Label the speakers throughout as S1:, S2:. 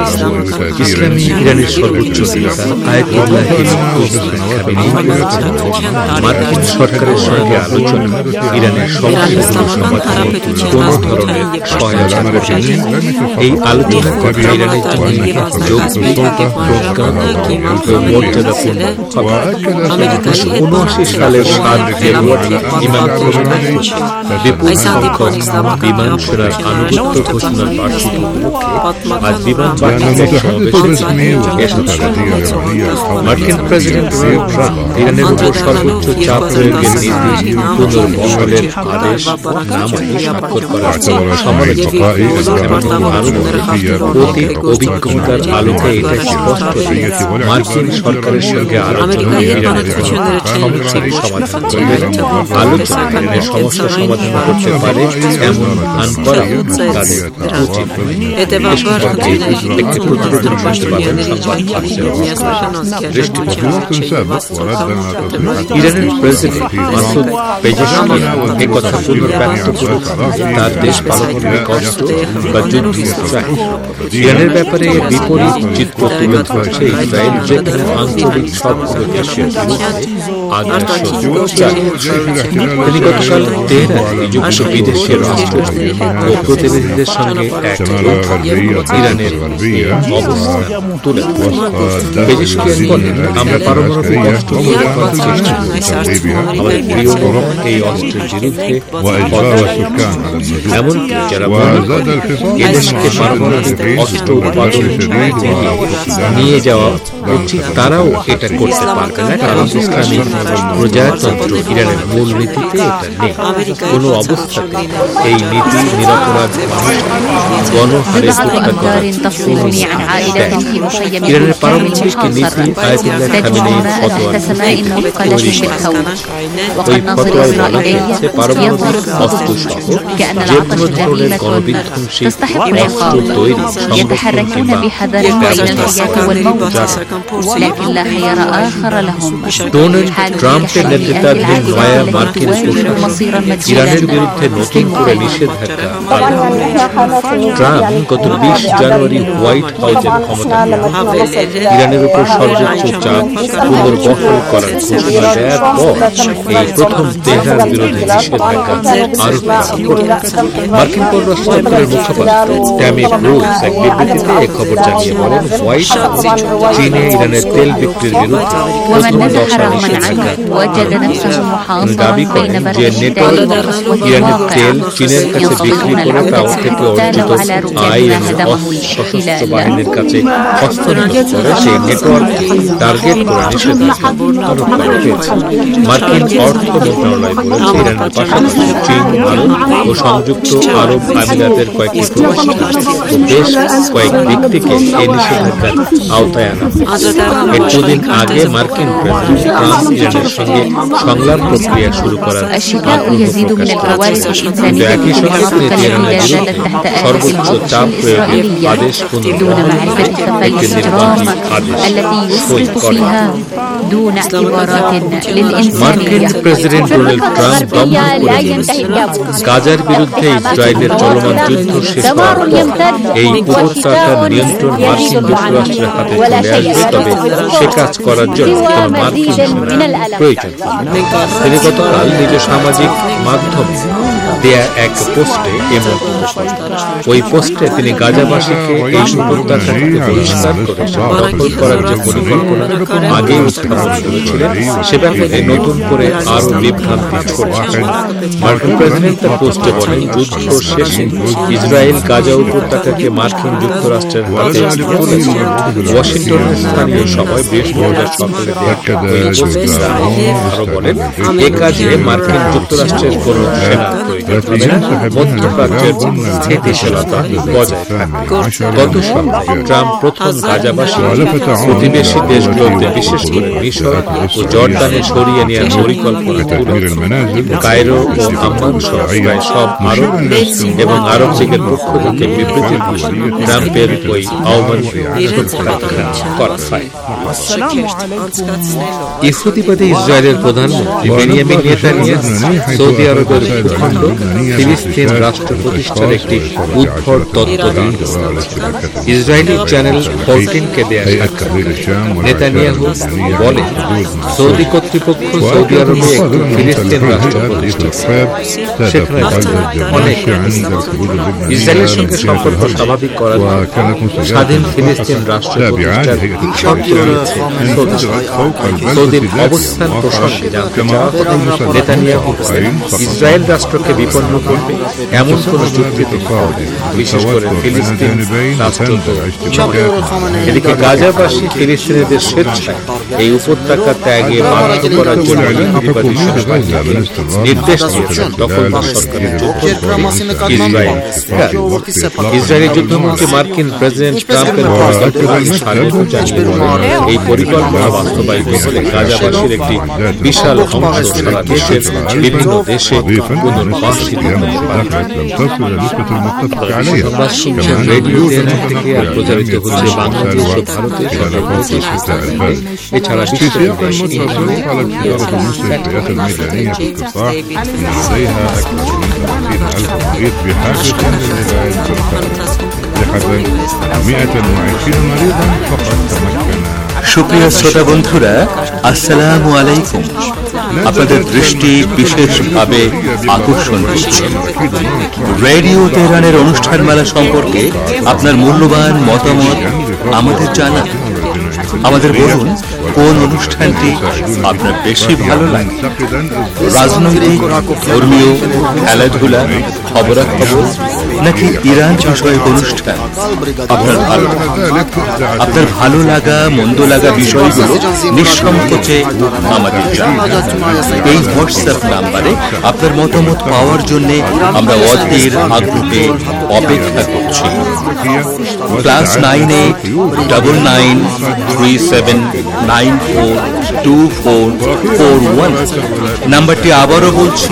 S1: ইসলামী ইরানের সর্বোচ্চ নেতা আয়াতুল্লাহ খামেনি বলেছেন, মার্কিন সরকারের সঙ্গে আলোচনা ইরানের সমস্যাগুলো সমাধানে কোনো ধরনের সহায়তা করবে। এই আলোচনা করে ইরানের জন্য যৌক্তিক, প্রজ্ঞা ও মর্যাদাপূর্ণ হবে। 1979 সালের 7 ফেব্রুয়ারি ইমাম খোমেনি বিপুল সংখ্যক বিমান সেনার আনুগত্য ঘোষণার বার্ষিকী উপলক্ষে আজ বিমান বাহিনীর সমাবেশে মার্কিন প্রেসিডেন্ট ডোনাল্ড ট্রাম্প ইরানের উপর সর্বোচ্চ চাপ প্রয়োগের নীতি পুনর্বহালের আদেশ নামায় স্বাক্ষর করার সমালোচনা অতীত অভিজ্ঞতার আলোকে এটা স্পষ্ট যে মার্কিন সরকারের সঙ্গে আলোচনা ইরানের সমস্যার সমাধান করবে। আলোচনা ইরানের সমস্যা সমাধান করতে পারে এমন ভান করা তাদের উচিত। একটি প্রতিবেদন শুনতে পাবেন সংবাদ ইরানের প্রেসিডেন্ট মাসুদ পেজেশকিয়ান একথা পুনর্ব্যক্ত করেছেন, তার দেশ পারমাণবিক অস্ত্র বা যুদ্ধ চায়। ইরানের ব্যাপারে বিপরীত চিত্র তুলে ধরছে ইসরায়েল, যেখানে আঞ্চলিক সবগুলো দেশের আগ্রাসন চায়। তিনি গতকাল তেহরানে যুক্ত বিদেশের রাষ্ট্রপতি ও প্রতিনিধিদের সঙ্গে এক ইরানের অবস্থা তুলে ধরেন। পেজেশকিয়ান বলেন, আমরা পারমাণবিক অস্ত্র তৈরি করার চেষ্টা করছি, আমাদের প্রিয় এই অস্ত্রের বিরুদ্ধে এমনকি যারা এদেশকে পারমাণবিক অস্ত্র উৎপাদন নিয়ে যাওয়া উচিত তারাও এটা করতে পারবে না, কারণ ইসলামিক প্রজাতন্ত্র ইরানের মূল নীতিতে এটা নেই। কোন অবস্থাতে এই নীতি নিরপরাধ মানুষকে গণহারে হত্যা করার ইরানের পারমাণবিক নীতি আয়াতুল্লাহ খামেনির ফতোয়ার তৈরি করা। ওই ফতোয়ায় বলা হয়েছে পারমাণবিক অস্ত্র সহ যে কোনো ধরনের গণবিধ্বংসী অস্ত্র তৈরি ডোনাল্ড ট্রাম্পের নেতৃত্বাধীন নয়া মার্কিন ইরানের বিরুদ্ধে নতুন করে নিষেধাজ্ঞা আরোপ। ট্রাম্প গত 20 জানুয়ারি হোয়াইট হাউসের ক্ষমতা ইরানের উপর সর্বোচ্চ চাপ পুনর্বহাল করার ঘোষণা দেওয়ার পর এই প্রথম তেহরান বিরোধী নিষেধাজ্ঞা আরোপ করা। মার্কিন পররাষ্ট্র দপ্তরের মুখপাত্র ট্যামি ব্রুকস এক বিবৃতিতে এ খবর জানিয়ে বলেন, হোয়াইট হাউস চীনে ইরানের তেল বিক্রির বিরুদ্ধে প্রথম দফা নিষেধাজ্ঞা দাবি করেন যে নেটওয়ার্ক ইরানের তেল চীনের কাছে বিক্রি করে তা থেকে অর্জিত আয় এনে সশস্ত্র বাহিনীর কাছে হস্তান্তর করে সেই নেটওয়ার্ক টার্গেট করে নিষেধাজ্ঞা আরোপ করা হয়েছে। মার্কিন অর্থ মন্ত্রণালয় বলেছে, ইরানের পাশাপাশি চীন, ভারত ও সংযুক্ত আরব আমিরাতের কয়েকটি প্রতিষ্ঠান ও বেশ কয়েক ব্যক্তিকে এই নিষেধাজ্ঞার আওতায় আনা হয়েছে। এর দুদিন আগে মার্কিন প্রেসিডেন্ট ট্রাম্প ইরানের সঙ্গে সংলাপ প্রক্রিয়া শুরু করার আগ্রহ প্রকাশ করেছেন, কিন্তু একই সঙ্গে তিনি তেহরানের বিরুদ্ধে সর্বোচ্চ চাপ প্রয়োগের আদেশ পুনর্বহাল একটি নির্বাহী আদেশ সই করেন। মার্কিন প্রেসিডেন্ট ডোনাল্ড ট্রাম্প দমন করে দিয়েছেন, গাজার বিরুদ্ধে ইসরায়েলের চলমান যুদ্ধ শেষ হওয়ার পর এই উপত্যকার নিয়ন্ত্রণ মার্কিন যুক্তরাষ্ট্রের হাতে চলে আসবে, তবে সে কাজ করার জন্য কোনো মার্কিন সেনা প্রয়োজন। তিনি গতকাল নিজ সামাজিক মাধ্যমে দেয়া এক পোস্টে এ মন্তব্য করেন। ওই পোস্টে তিনি গাজাবাসীকে এই উপত্যকা থেকে বহিষ্কার করে দখল করার যে পরিকল্পনা আগেই উত্থাপন করেছিলেন সে ব্যাপারে নতুন করে আরো বিভ্রান্তি ছড়াচ্ছেন। মার্কিন প্রেসিডেন্ট তার পোস্টে বলেন, যুদ্ধ শেষে ইসরায়েল গাজা উপত্যকাকে মার্কিন যুক্তরাষ্ট্রের হাতে তুলেছে। ওয়াশিংটনের স্থানীয় সময় বৃহস্পতিবার সকালে আরো বলেন, এ কাজে মার্কিন যুক্তরাষ্ট্রের কোন সেনা প্রয়োজন হবে না, মধ্যপ্রাচ্যের স্থিতিশীলতা বজায় থাকবে। গত সপ্তাহে ট্রাম্প প্রথম গাজাবাসী প্রতিবেশী দেশগুলোতে বিশেষ করে মিশর ও জর্দানে সরিয়ে নেওয়ার পরিকল্পনা তুলেছেন। কায়রো ও আম্মান সহ প্রায় সব আরব এবং আরব লীগের পক্ষ থেকে বিবৃতি দিয়ে ট্রাম্পের ওই আহ্বান প্রত্যাখ্যান করা হয়। ইহুদিবাদী ইসরায়েলের প্রধানমন্ত্রী বেনিয়ামিন নেতানিয়াহু সৌদি আরবের ভূখণ্ড ফিলিস্তিন রাষ্ট্র প্রতিষ্ঠার একটি উদ্ভট তত্ত্ব দান ইসরায়েলি চ্যানেল 14-কে দেয়া নেতানিয়াহু বলে সৌদি কর্তৃপক্ষ সৌদি আরবে একটি ফিলিস্তিন রাষ্ট্র প্রতিষ্ঠা সেখানে অনেক ইসরায়েলের সঙ্গে সম্পর্ক স্বাভাবিক করার স্বাধীন ফিলিস্তিন রাষ্ট্র প্রতিষ্ঠার শর্ত রয়েছে সৌদির অবস্থান প্রসঙ্গে জানতে চাওয়া নেতানিয়াহু ইসরায়েল রাষ্ট্রকে বিপন্ন করবে এমন কোন যুক্তিতে বিশেষ করে ফিলিস্তিন রাষ্ট্র এদিকে গাজাবাসী ফিলিস্তিনিদের স্বেচ্ছায় এই উপত্যকা ত্যাগে বাধ্য করার জন্য নির্দেশ দিয়েছেন দখলদার সরকারের ইসরায়েলি যুদ্ধমন্ত্রী মার্কিন প্রেসিডেন্ট ট্রাম্পের পরিকল্পনাকে স্বাগত জানিয়ে এই পরিকল্পনা বাস্তবায়িত হলে গাজাবাসীর একটি বিশাল অংশ সারা দেশের বিভিন্ন দেশে পুনর্বাসিত রেডিও থেকে আর প্রচারিত হচ্ছে বাংলাদেশ ও ভারতের এছাড়া
S2: সুপ্রিয় শ্রোতা বন্ধুরা, আসসালামু আলাইকুম। আপনাদের দৃষ্টি বিশেষভাবে আকর্ষণ করছে রেডিও তেহরানের অনুষ্ঠানমালা সম্পর্কে আপনার মূল্যবান মতামত আমাদের জানান। আমাদের বলুন কোন অনুষ্ঠানটি আপনার বেশি ভালো লাগে, রাজনৈতিক, ধর্মীয়, খেলাধুলা, খবরাখবর নাকি ইরান বিষয়ক অনুষ্ঠান আপনার ভালো লাগা মন্দ লাগা বিষয়গুলো নিঃসংকোচে আমাদের জানান। এই হোয়াটসঅ্যাপ নাম্বারে আপনার মতামত পাওয়ার জন্য আমরা অধীর আগ্রহে অপেক্ষা করছি। +989937942441 নাম্বারটি আবারও বলছি,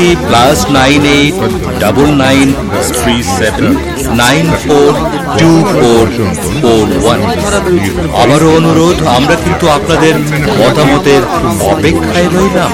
S2: +989937942441। আবারও অনুরোধ, আমরা কিন্তু আপনাদের মতামতের অপেক্ষায় রইলাম।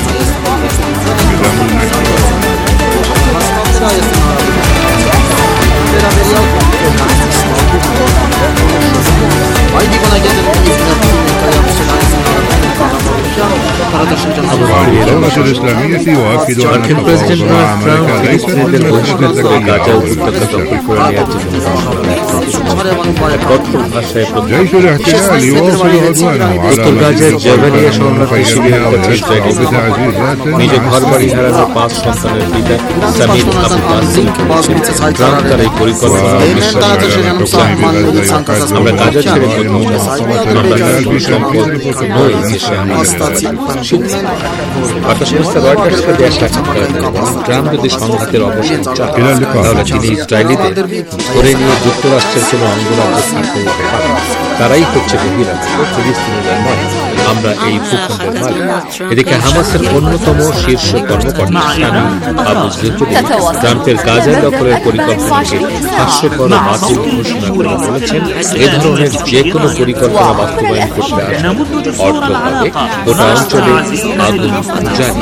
S1: মার্কিন প্রেসিডেন্ট ডোনাল্ড ট্রাম্প ফিলিস্তিনিদের বহিষ্কার করে গাজা উপত্যকা দখল করে নেওয়ার জন্য কঠোর ভাষায় উত্তর গাজার জাবালিয়া শরণার্থী শিবিরের কাছে নিজ ঘরবাড়ি হারানো 5 সন্তানের পিতা সামির আবু কাসিমকে ট্রাম্প তার এই পরিকল্পনা আমরা গাজা ছেড়ে কোথাও আমরা সম্পদ নই দেশে বার্তা সংস্থা রয়টার্সকে দেওয়া সাক্ষাৎকারে ট্রাম্প যদি সংঘাতের অবসান চান তাহলে তিনি ইসরায়েলিদের ধরে নিয়ে যুক্তরাষ্ট্রের কোনো অঙ্গরাজ্য থাকতে পারেন। তারাই হচ্ছে বহিরাজ্য, ফিলিস্তিনিরা নয়, আমরা এই ভূখণ্ডের মালিক। এদিকে হামাসের অন্যতম শীর্ষ কর্মকর্তা শামীম আবু জুহরি ট্রাম্পের গাজা দখলের পরিকল্পনাকে হাস্যকর বাতিল ঘোষণা করে বলেছেন, এ ধরনের যে কোনো পরিকল্পনা বাস্তবায়ন করতে আসলে অর্থ পাবে গোটা অঞ্চলে আগুন জ্বালিয়ে।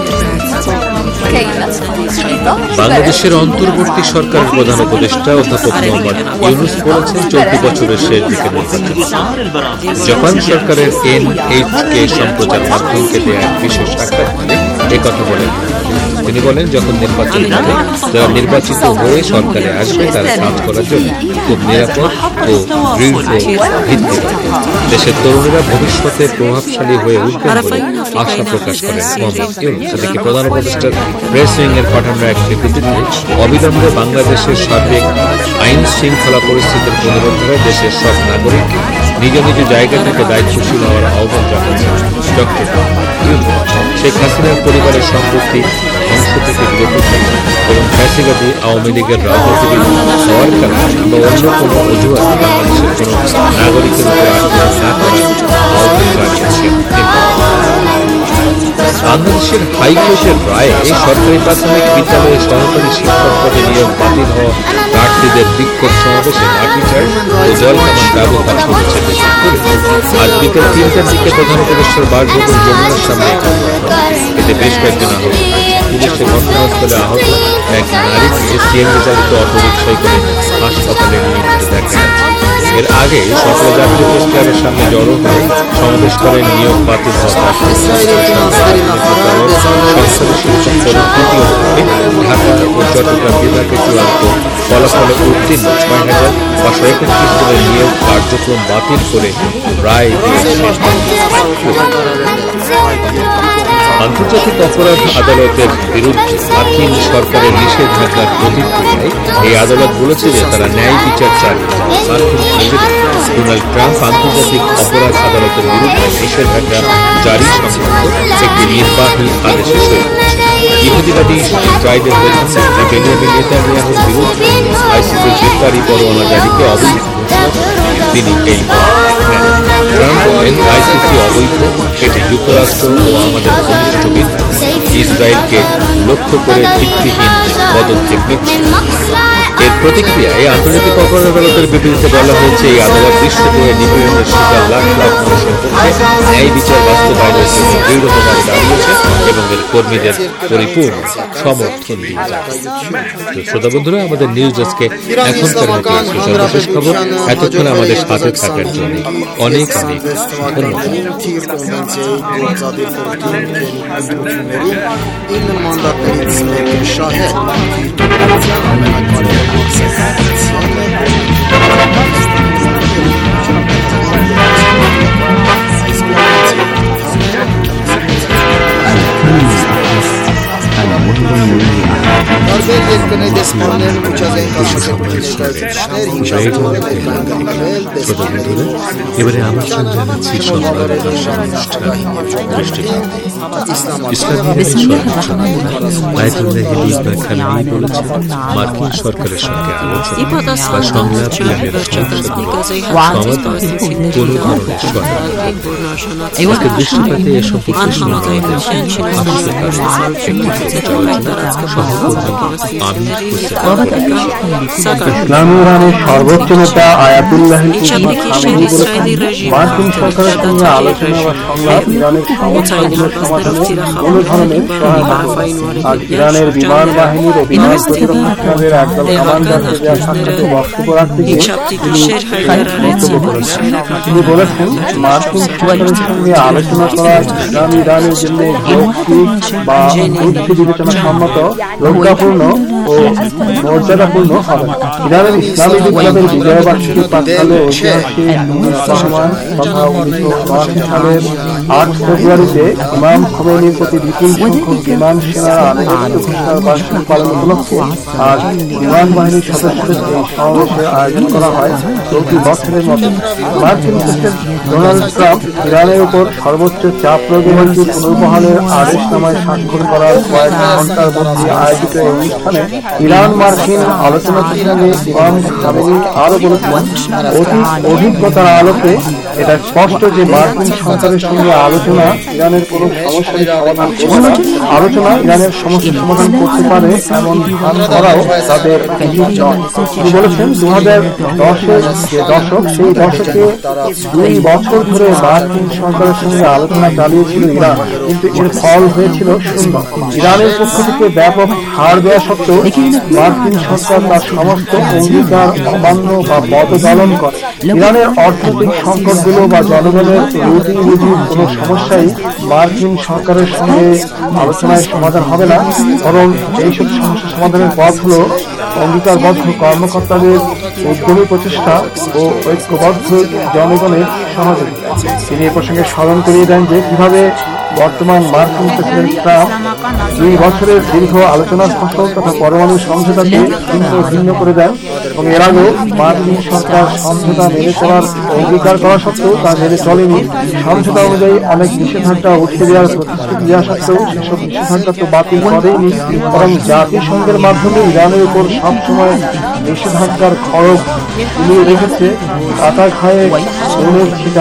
S1: বাংলাদেশের অন্তর্বর্তী সরকারের প্রধান উপদেষ্টা অধ্যাপক মোহাম্মদ ইউনূস বলেছেন, চলতি বছরের শেষ দিকে নির্বাচন। জাপান সরকারের NHK সম্প্রচার মাধ্যমকে দেয়া বিশেষ সাক্ষাৎকারে একথা বলেন তিনি। বলেন, যখন নির্বাচন হবে, যারা নির্বাচিত হয়ে সরকারে আসবে তারা কাজ করার জন্য খুব নিরাপদ ও দৃঢ় ভিত্তি পাবে। দেশের তরুণীরা ভবিষ্যতে প্রভাবশালী হয়ে উঠবেন বলে আশা প্রকাশ করেন মোহাম্মদ ইউনূস। এদিকে প্রধান উপদেষ্টার প্রেস উইংয়ের পাঠানো এক বিবৃতিতে অবিলম্বে বাংলাদেশের সার্বিক আইন শৃঙ্খলা পরিস্থিতির পুনরুদ্ধারে দেশের সব নাগরিককে নিজ নিজ জায়গা থেকে দায়িত্বশীল হওয়ার আহ্বান জানিয়েছেন ডক্টর ইউনূস। শেখ হাসিনার পরিবারের সম্পত্তি ধ্বংস থেকে বিরত থাকা এবং ফ্যাসিবাদী আওয়ামী লীগের রাজনীতিবিদ হওয়ার কারণে বা অন্য কোনো অজুহাতে বাংলাদেশের কোনো নাগরিকের উপর আক্রমণ না করার আহ্বান জানিয়েছেন। বাংলাদেশের হাইকোর্টের রায়ে সরকারি প্রাথমিক বিদ্যালয়ে সহকারী শিক্ষক পদে নিয়োগ বাতিল হওয়া প্রার্থীদের বিক্ষোভ সমাবেশে লাঠিচার্জ ও জলকামান ব্যবহার করেছে বেশি করে আজ বিকেল 3টার দিকে প্রধান উপদেষ্টার বাসভবন যমুনার সামনে এতে বেশ কয়েকজন আহত। পুলিশের ঘটনাস্থলে আহত এক নারীকে সিএনজি চালিত অটোরিকশায় করে হাসপাতালে নিয়ে যেতে দেখা গেছে। এর আগে সকালে জাতীয় প্রেস ক্লাবের সামনে জড়ো হয়ে সমাবেশ করেন নিয়োগ বাতিল ঢাকা ও চট্টগ্রাম বিভাগের চূড়ান্ত ফলাফলে উত্তীর্ণ 6,531 জনের নিয়োগ কার্যক্রম বাতিল করে রায় দিয়েছে। আন্তর্জাতিক অপরাধ আদালতের বিরুদ্ধে মার্কিন সরকারের নিষেধাজ্ঞার প্রতিক্রিয়ায় এই আদালত বলেছে যে তারা ন্যায় বিচার চায়। মার্কিন প্রেসিডেন্ট ডোনাল্ড ট্রাম্প আন্তর্জাতিক অপরাধ আদালতের বিরুদ্ধে নিষেধাজ্ঞা জারি সংক্রান্ত একটি নির্বাহী আদেশে সই করেছে। ইহুদিবাদী ইসরায়েলের প্রধানমন্ত্রী বেনিয়ামিন নেতানিয়াহুর বিরুদ্ধে আইসিসির গ্রেফতারি পরোয়ানা জারিকে অবৈধ ঘোষণা তিনি এই ট্রাম্প বলেন, আইসিসি অবৈধ, এটি যুক্তরাষ্ট্র ও আমাদের ঘনিষ্ঠ মিত্র ইসরায়েলকে লক্ষ্য করে ভিত্তিহীন পদক্ষেপ নিচ্ছে। এর প্রতিক্রিয়ায় আন্তর্জাতিক অপরাধ আদালতের বিবৃতিতে বলা হয়েছে, এই আদালত বিশ্বজুড়ে নিপীড়নের শিকার লাখ লাখ মানুষের পক্ষে ন্যায় বিচার বাস্তবায়নের জন্য দৃঢ়ভাবে দাঁড়িয়েছে এবং এর কর্মীদের পরিপূর্ণ সমর্থন দিয়ে যাচ্ছে। শ্রোতা বন্ধুরা, আমাদের নিউজ আজকে এখনকার মতো সর্বশেষ খবর। এতক্ষণ আমাদের সাথে থাকার জন্য অনেক অনেক ধন্যবাদ। এবারে আমন্ত্রণ জানাচ্ছি সংবাদ মার্কিন সরকারের সঙ্গে আলোচনা বা সংলাপ কোন ধরনের সরকার দৃষ্টিপাতে এ সম্পর্কে
S3: ইসলামী ইরানের সর্বোচ্চ নেতা আয়াতুল্লাহ মার্কিন সরকারের সঙ্গে আলোচনা বা সংলাপ ইরানের সমস্যাগুলোর সমাধানে কোন ধরনের সহায়তা করবে। আজ ইরানের বিমান বাহিনীর অভিনয় প্রতিরক্ষা বিভাগের একদল কমান্ডারকে দেওয়া সাক্ষাতে বক্তব্য রাখতে গিয়ে তিনি বলেছেন, মার্কিন সরকারের সঙ্গে আলোচনা করা ইসলামী ইরানের জন্য যৌক্তিক বা বুদ্ধি বিবেচনা সম্মত, প্রজ্ঞাপূর্ণ ও মর্যাদাপূর্ণ হবে। ইরানের ইসলামী বিপ্লবের বিজয়বার্ষিকী প্রাক্কালে ঐতিহাসিক সময় তথা 1979 সালের 8 ফেব্রুয়ারিতে ইমাম খোমেনির প্রতি বিপুল সংখ্যক বিমান সেনার আনুগত্য ঘোষণার বার্ষিকী পালন উপলক্ষে আজ বিমান বাহিনীর সদস্যদের এই সমাবেশের আয়োজন করা হয় প্রতি বছরের মতো। মার্কিন প্রেসিডেন্ট ডোনাল্ড ট্রাম্প ইরানের উপর সর্বোচ্চ চাপ প্রয়োগের পুনর্বহালের আদেশনামায় স্বাক্ষর করার কয়েক ঘন্টার মধ্যে আয়োজিত এই অনুষ্ঠানে ইরান মার্কিন আলোচনা প্রসঙ্গে ইমাম খোমেনি আরো বলেছেন, অভিজ্ঞতার আলোকে এটা স্পষ্ট যে মার্কিন সরকারের সঙ্গে আলোচনা ইরানের কোনো সমস্যার সমাধান করবে না। আলোচনা ইরানের সমস্যার সমাধান করতে পারে এমন ভান করাও তাদের উচিত নয়। তিনি বলেছেন, 2010-এর যে দশক, সেই দশকে 2 বছর ধরে মার্কিন সরকারের সঙ্গে আলোচনা চালিয়েছিল ইরান, কিন্তু এর ফল হয়েছিল শূন্য। ইরানের পক্ষ থেকে ব্যাপক ছাড় দেওয়া সত্ত্বেও মার্কিন সরকার তার সমস্ত অঙ্গীকার অমান্য বা পদদলন করে। ইরানের অর্থনৈতিক সংকটগুলো বা জনগণের রুজির কোনো সমস্যাই মার্কিন সরকারের সঙ্গে আলোচনায় সমাধান হবে না, বরং এইসব সমস্যা সমাধানের পথ হল অঙ্গীকারবদ্ধ কর্মকর্তাদের উদ্যমী প্রচেষ্টা ও ঐক্যবদ্ধ জনগণের সহযোগিতা। তিনি এ প্রসঙ্গে স্মরণ করিয়ে দেন যে কিভাবে বর্তমান মার্কিন প্রেসিডেন্ট ট্রাম্প 2 বছরের দীর্ঘ আলোচনার ফসল তথা পরমাণু সমঝোতাকে ভিন্ন করে দেন এবং এর আগেও মার্কিন সরকার সমঝোতা মেনে চলার অঙ্গীকার করা সত্ত্বেও তা মেনে চলেনি। সমঝোতা অনুযায়ী অনেক নিষেধাজ্ঞা উঠিয়ে দেওয়ার প্রতিশ্রুতি দেওয়া সত্ত্বেও সেসব নিষেধাজ্ঞা তো বাতিল করেনি, বরং জাতিসংঘের মাধ্যমে ইরানের উপর সবসময় নিষেধাজ্ঞার খড়গ ঝুলিয়ে রেখেছে কাটা খায়ে ছিটা।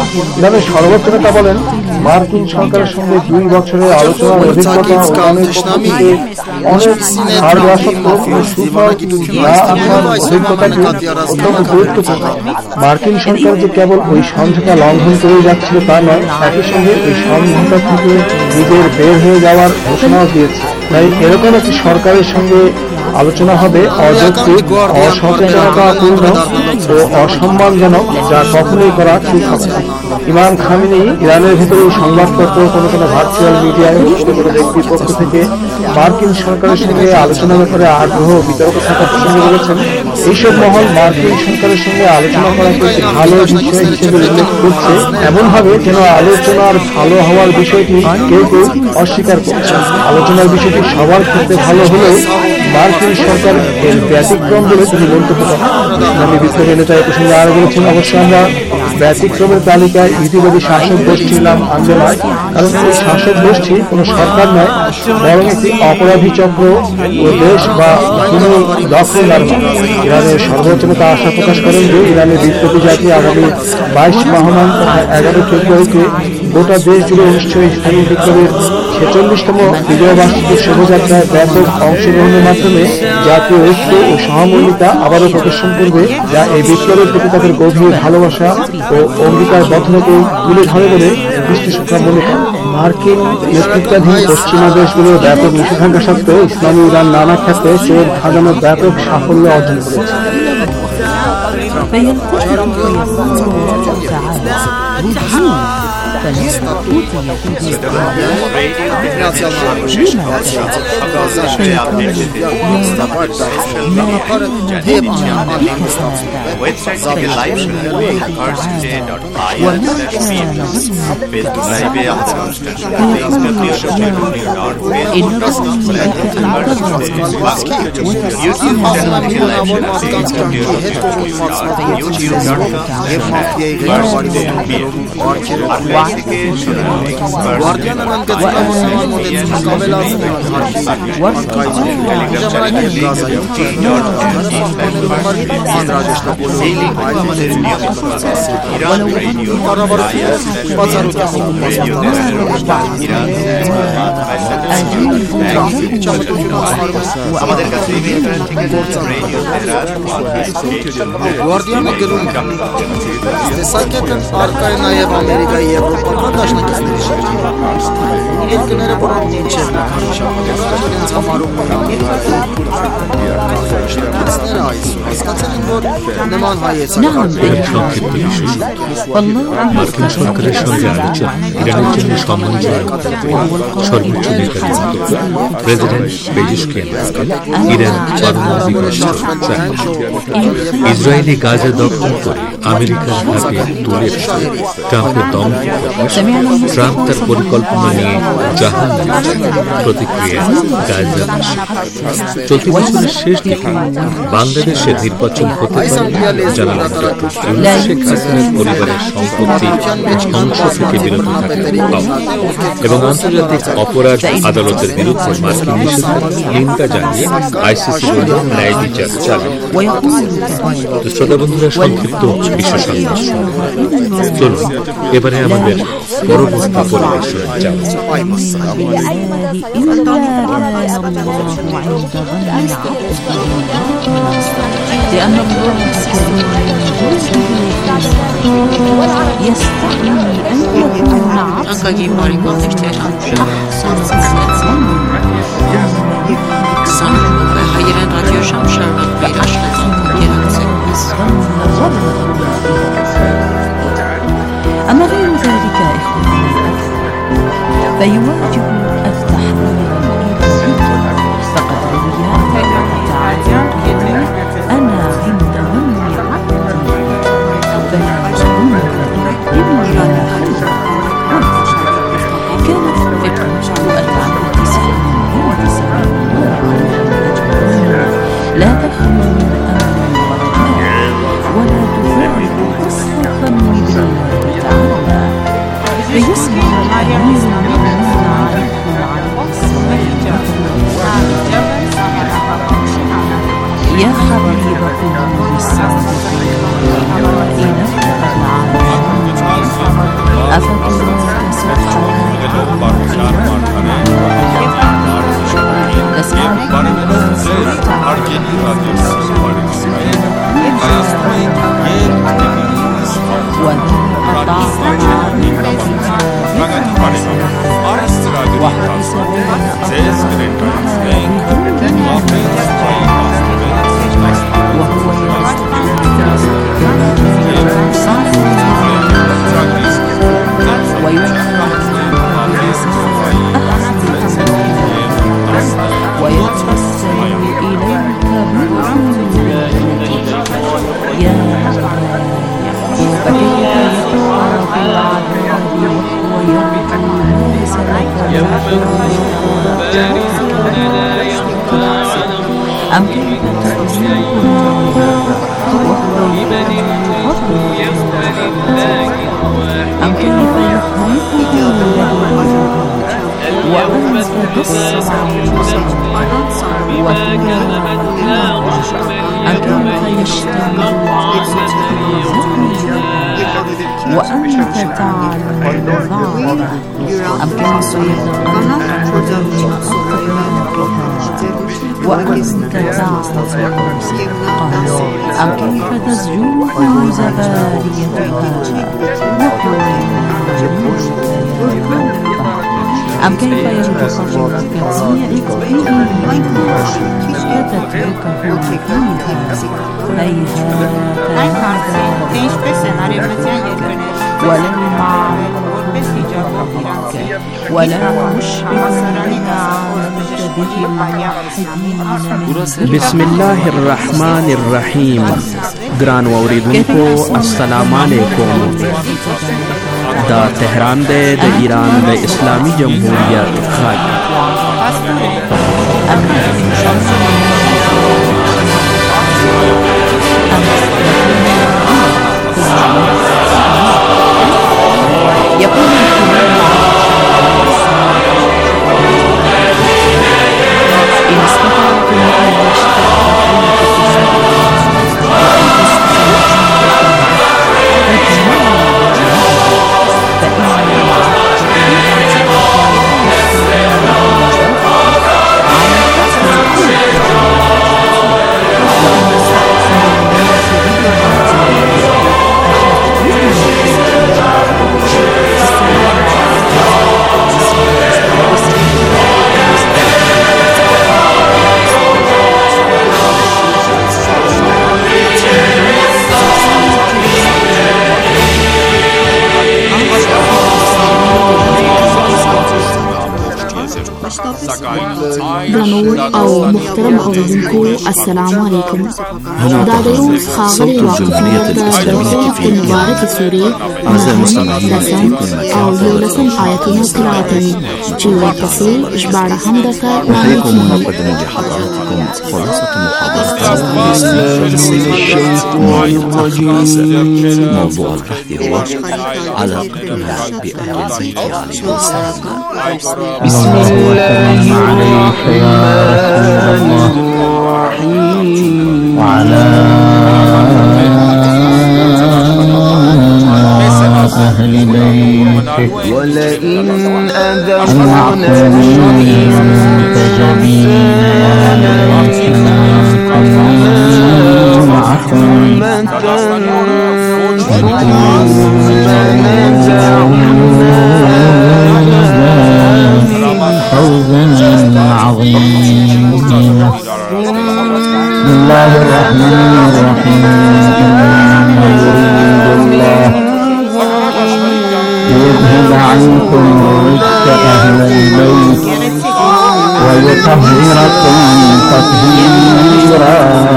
S3: ইরানের সর্বোচ্চ নেতা বলেন, মার্কিন সরকারের সঙ্গে 2 বছরের আলোচনার অভিজ্ঞতা ও ইরানের পক্ষ থেকে অনেক ছাড় দেওয়া সত্ত্বেও সুফল না আসার অভিজ্ঞতাটি অত্যন্ত গুরুত্বপূর্ণ। মার্কিন সরকার যে কেবল ওই সমঝোতা লঙ্ঘন করে যাচ্ছিল তা নয়, একই সঙ্গে ওই সমঝোতা থেকে নিজের বের হয়ে যাওয়ার ঘোষণাও দিয়েছে। তাই এরকম একটি সরকারের সঙ্গে আলোচনা হবে অযৌক্তিক, অসচেতনতাপূর্ণ ও অসম্মানজনক, যা কখনোই করা ঠিক হবে না। ইমাম খামেনি ইরানের ভিতরে সংবাদপত্র, কোনো ভার্চুয়াল মিডিয়ায় কোনো ব্যক্তির পক্ষ থেকে মার্কিন সরকারের সঙ্গে আলোচনার ব্যাপারে আগ্রহ বিতর্ক থাকা প্রসঙ্গে বলেছেন, এইসব মহল মার্কিন সরকারের সঙ্গে আলোচনা করাকে একটি ভালো বিষয় হিসেবে উল্লেখ করছে, এমনভাবে যেন আলোচনার ভালো হওয়ার বিষয়টি কেউ কেউ অস্বীকার করছে। আলোচনার বিষয়টি সবার ক্ষেত্রে ভালো হলেও মার্কিন সরকার এর ব্যতিক্রম বলে তিনি মন্তব্য করেন। ইসলামী বিপ্লবী নেতা এ প্রসঙ্গে আরো বলেছেন, অবশ্য আমরা ব্যতিক্রমের তালিকায় ইহুদিবাদী শাসক গোষ্ঠীর নাম আনবে না, কারণ এই শাসক গোষ্ঠী কোনো সরকার নয়, বরং একটি অপরাধী চক্র ও দেশ বা কোনো দখলদার। ইরানের সর্বোচ্চ নেতা আশা প্রকাশ করেন যে ইরানের বিপ্লবী জাতি আগামী 22 মাহমান তথা 11 ফেব্রুয়ারিতে গোটা দেশ জুড়ে অনুষ্ঠিত ইসলামী বিপ্লবের 46তম বিজয়বার্ষিকী শোভাযাত্রায় ব্যাপক অংশগ্রহণের মাধ্যমে জাতীয় ঐক্য ও সহমর্মিতা আবারও প্রদর্শন করবে, যা এই বিপ্লবের প্রতি তাদের গভীর ভালোবাসা ও অঙ্গীকারবদ্ধতাকে তুলে ধরে বলে বিশ্লেষকরা মনে করেন। মার্কিন নেতৃত্বাধীন পশ্চিমা দেশগুলোর ব্যাপক নিষেধাজ্ঞা সত্ত্বেও ইসলামী ইরান নানা ক্ষেত্রে চোখ ধাঁধানোর ব্যাপক সাফল্য অর্জন করেছে।
S4: আমাদের কাছে Տեսակետն արկա է նաև Ամերիկայի, Եվրոպական դաշնակիցների շրջանում։ Երկրները, որոնք մինչև մի քանի շաբաթ իրենց համարում են այսօր հասկացել են, որ նման հայեցակարգ
S1: মার্কিন সরকারের সঙ্গে আলোচনা ইরানের জন্য সম্মানজনক। সর্বোচ্চ নেতৃত্ব প্রেসিডেন্ট পেজিশকিয়ান ইরান পারমাণবিক অস্ত্র ইসরায়েলি গাজা দখল করে আমেরিকার হাতে তুলে ট্রাম্পের দমন ট্রাম্প তার পরিকল্পনা নিয়ে জাহান প্রতিক্রিয়া গাজা। চলতি বছরের শেষ দিকে বাংলাদেশে নির্বাচন হতে পারে জানালেন শেখ হাসিনার পরিবারের সম্পত্তি ধ্বংস থেকে বিরত থাকতে এবং আন্তর্জাতিক অপরাধ আদালতের বিরুদ্ধে মার্কিন নিষেধাজ্ঞা নিন্দা জানিয়ে আইসিসি ন্যায় বিচার চালান। শ্রোতা বন্ধুরা, সংক্ষিপ্ত বিশ্ব সংবাদ চলুন এবারে আমাদের পরবর্তী পরিবেশন যাওয়া।
S5: Какие парикмахеры հայերեն ռադիո շամ շարունակվի աշխատանքում գերակցելուց։
S6: أما غير ذلك إخواننا فيواجه التحرير الإيراني فقد روي الله تعالى أنا عند ظن عبدي فلا أظن إلا خيرا. كانت فكرة العمل لا تخلو من أمل ورجاء ولا تفارق قصة من الله تعالى فيسمع الأمير المؤمنين أم كيف يرتقي
S7: بسم الله الرحمن الرحيم. ګران اوریدونکو السلام علیکم. دا تهران دی د ایران د اسلامي جمهوریت غږ.
S8: أو محترم أوردنكو السلام عليكم. دادرو خاغلي
S9: الجمهورية الإسلامية في
S8: المبارك السوري لسن أو يولسن آياتنا قراءتني جيوة قصي إجبار حمدك
S9: نحييكم ونقدم لحضراتكم خلاصة محاضرة موضوع البحث هو علاقتنا بأهل البيت عليه السلام.
S3: بسم الله عليك يا رسول الله وعلى أهل بيتك ولئن أذقنا منك جميعا فوزا عظيما. بسم الله الرحمن الرحيم. يذهب عنكم رجس أهل البيت ويطهركم تطهيرا.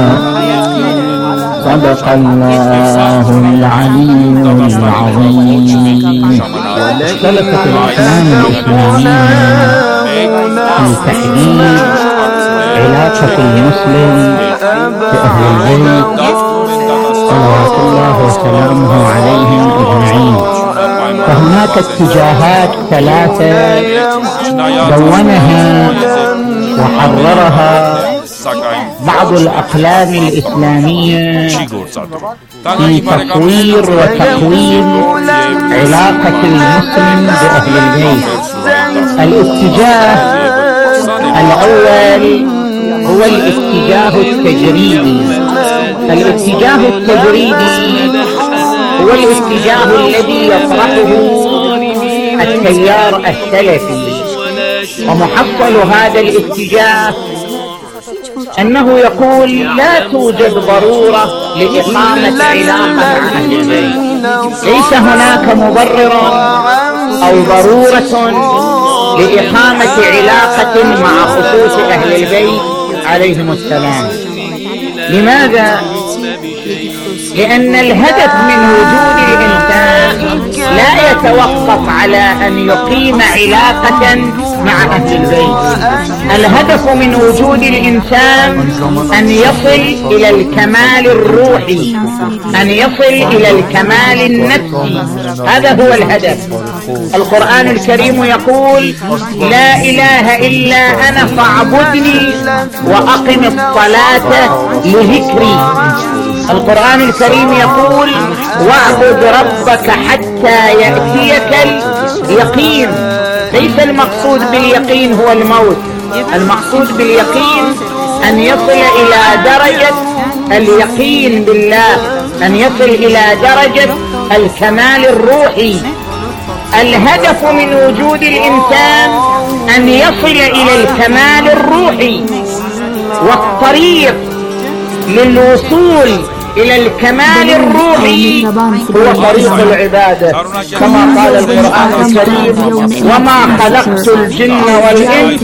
S3: صدق الله العلي العظيم. اختلفت الأحكام الإسلامية في تحديد علاقة المسلم بأهل البيت صلوات الله وسلامه عليهم أجمعين. فهناك اتجاهات ثلاثة دونها وحررها بعض الأقلام الإسلامية في تصوير وتقويم علاقة المسلم بأهل البيت. الاتجاه الأول هو الاتجاه التجريدي. الاتجاه التجريدي
S10: هو الاتجاه الذي يطرحه التيار السلفي، ومحصل هذا الاتجاه أنه يقول لا توجد ضرورة لإقامة علاقة مع أهل البيت، ليس هناك مبرر أو ضرورة لإقامة علاقة مع خصوص أهل البيت عليهم السلام. لماذا؟ لأن الهدف من وجود الإنسان لا يتوقف على أن يقيم علاقة مع أهل البيت. الهدف من وجود الإنسان أن يصل إلى الكمال الروحي، أن يصل إلى الكمال النفسي، هذا هو الهدف. القرآن الكريم يقول لا إله إلا أنا فاعبدني وأقم الصلاة لذكري. القرآن الكريم يقول واعبد ربك حتى يأتيك اليقين. ليس المقصود باليقين هو الموت، المقصود باليقين أن يصل إلى درجة اليقين بالله، أن يصل إلى درجة الكمال الروحي. الهدف من وجود الإنسان أن يصل إلى الكمال الروحي، والطريق للوصول إلى الكمال الروحي هو طريق العبادة، كما قال القرآن الكريم وما خلقت الجن والإنس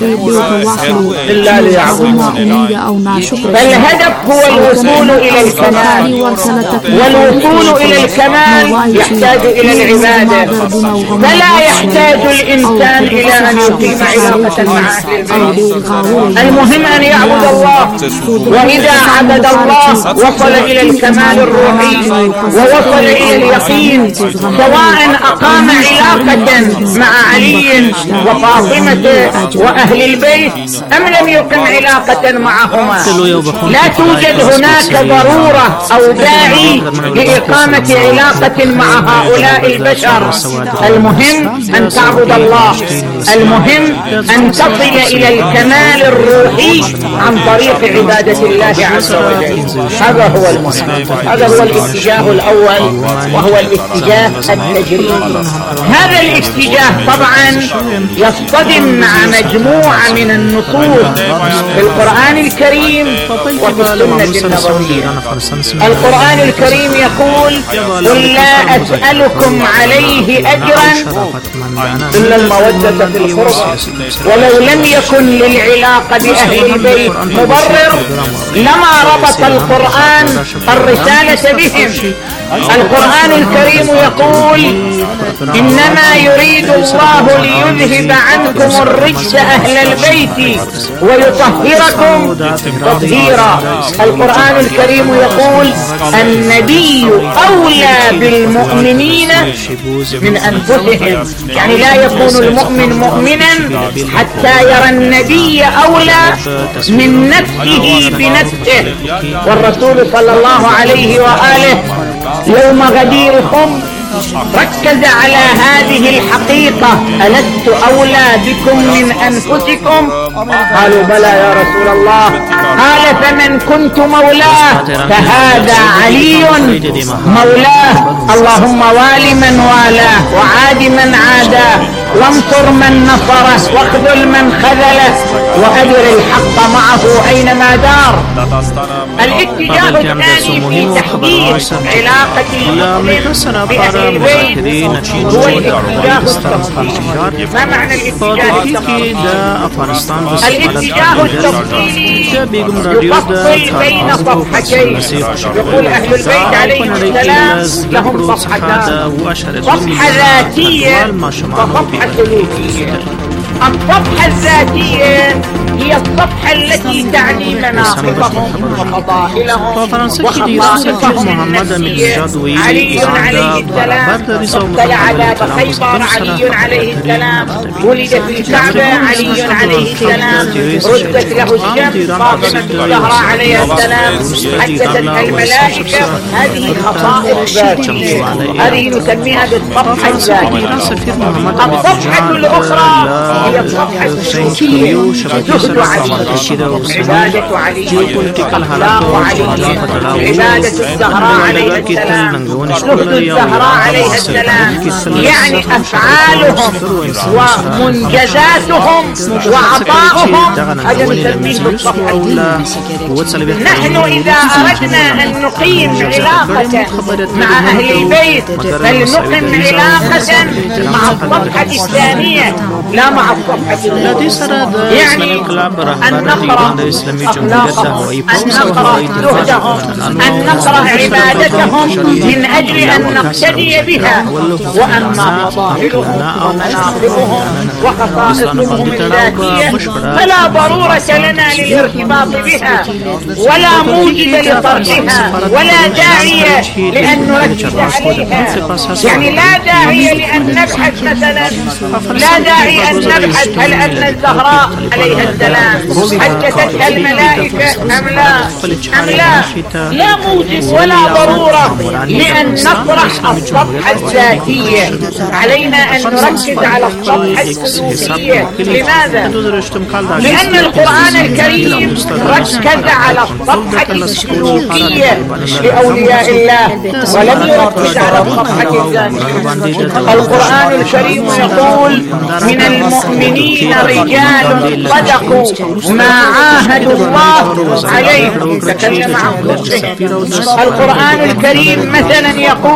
S10: إلا ليعبدون. فالهدف هو الوصول إلى الكمال، والوصول إلى الكمال يحتاج إلى العبادة، فلا يحتاج الإنسان إلى أن يقيم علاقة مع أهل البيت. المهم أن يعبد الله، وإذا عبد الله وصل إلى الكمال الروحي ووصل إلى اليقين، سواء أقام علاقة مع علي وفاطمة وأهل البيت أم لم يقم علاقة معهما. لا توجد هناك ضرورة أو داعي لإقامة علاقة مع هؤلاء البشر. المهم أن تعبد الله، المهم أن تصل إلى الكمال الروحي عن طريق عبادة الله عز وجل. هذا هو المهم، هذا هو الاتجاه الأول، وهو الاتجاه التجريبي. هذا الاتجاه طبعا يصطدم مع مجموعة من النصوص في القرآن الكريم وفي السنة النبوية. القرآن الكريم يقول قل لا أسألكم عليه أجرا إلا المودة في القربى، ولو لم يكن للعلاقة بأهل البيت مبرر لما ربط القرآن الرسالة بهم. القرآن الكريم يقول إنما يريد الله ليذهب عنكم الرجس أهل البيت ويطهركم تطهيرا. القرآن الكريم يقول النبي أولى بالمؤمنين من أنفسهم، يعني لا يكون المؤمن مؤمنا حتى يرى النبي أولى من نفسه بنفسه. والرسول صلى الله عليه وآله يوم غدير خم ركز على هذه الحقيقة ألست أولى بكم من أنفسكم؟ قالوا بلى يا رسول الله. قال فمن كنت مولاه فهذا علي مولاه. اللهم وال من والاه وعاد من عاداه وانصر من نصره واخذل من خذله وأدر الحق معه أينما دار. الاتجاه الثاني في تحديد علاقة المسلم بأهل البيت هو الاتجاه التفصيلي. ما معنى الاتجاه التفصيلي؟ الاتجاه التفصيلي يفصل بين صفحتين. يقول أهل البيت عليهم السلام لهم صفحتان، صفحة ذاتية وصفحة سلوكية. الصفحة الذاتية هي الصفحة التي تعني مناقبهم وفضائلهم وخصائصهم النفسية. علي عليه السلام ابتلع باب خيبر، علي عليه السلام ولد في الكعبة، علي عليه السلام ردت له الشمس، فاطمة الزهراء عليها السلام حدثتها الملائكة. هذه خصائص ذاتية، هذه نسميها بالصفحة الذاتية. الصفحة الأخرى هي الصفحة السلوكية، زهد علي، عبادة علي، أخلاق علي، عبادة الزهراء عليها السلام، زهد الزهراء عليها السلام، يعني أفعالهم ومنجزاتهم وعطاؤهم هذا نسميه بالصفحة السلوكية. نحن إذا أردنا أن نقيم علاقة مع أهل البيت فلنقم علاقة مع الصفحة الثانية لا مع الصفحة الأولى، يعني أن نقرأ أخلاقهم، أن نقرأ زهدهم، أن نقرأ عبادتهم من أجل أن نقتدي بها، وأما فضائلهم ومناقبهم وخصائصهم الذاتية فلا ضرورة لنا للارتباط بها ولا موجب لطرحها ولا داعي لأن نركز عليها. يعني لا داعي لأن نبحث مثلا، لا داعي أن نبحث هل أن الزهراء عليها السلام حدثتها الملائكة أم لا، لا موجب ولا ضرورة لأن نطرح الصفحة الذاتية، علينا أن نركز على الصفحة السلوكية. لماذا؟ لأن القرآن الكريم ركز على الصفحة السلوكية لأولياء الله ولم يركز على الصفحة الذاتية. القرآن الكريم يقول من المؤمنين رجال صدقوا ما عاهدوا الله عليه، تكلم عن صدقه. القرآن الكريم مثلا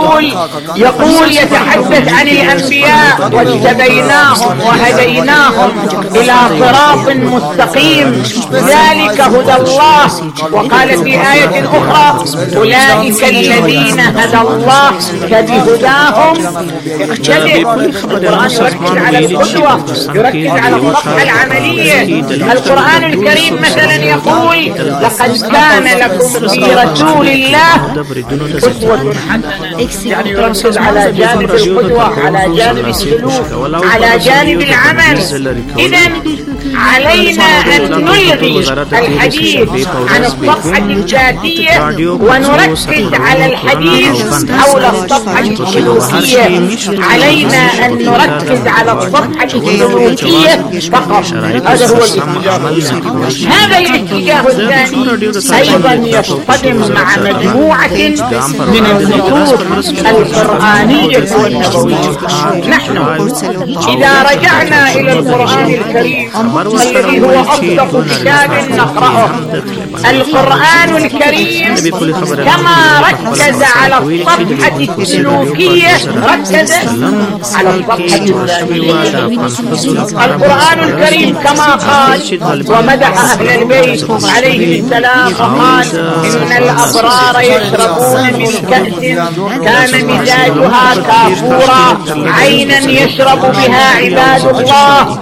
S10: يقول يتحدث عن الأنبياء واجتبيناهم وهديناهم إلى صراط مستقيم ذلك هدى الله، وقال في آية أخرى أولئك الذين هدى الله فبهداهم اقتدئ. القرآن يركز على القدوة، يركز على الصفحة العملية. القرآن الكريم مثلا يقول لقد كان لكم في رسول الله أسوة حسنة، يعني يركز على جانب القدوة، على جانب السلوك، على جانب العمل. إذن علينا أن نلغي الحديث عن الصفحة الذاتية ونركز على الحديث حول الصفحة السلوكية. علينا أن نركز على الصفحة السلوكية فقط، هذا هو الاتجاه. هذا الاتجاه الثاني أيضا يصطدم مع مجموعة من النصوص القرآنية والنبوية. نحن إذا رجعنا إلى القرآن الكريم الذي هو أصدق كتاب نقرأه، القرآن الكريم كما ركز على الصفحة السلوكية ركز على الصفحة الذاتية. القرآن الكريم كما قال ومدح أهل البيت عليه السلام فقال إن الأبرار يشربون من كأس كان مزاجها كافورا عينا يشرب بها عباد الله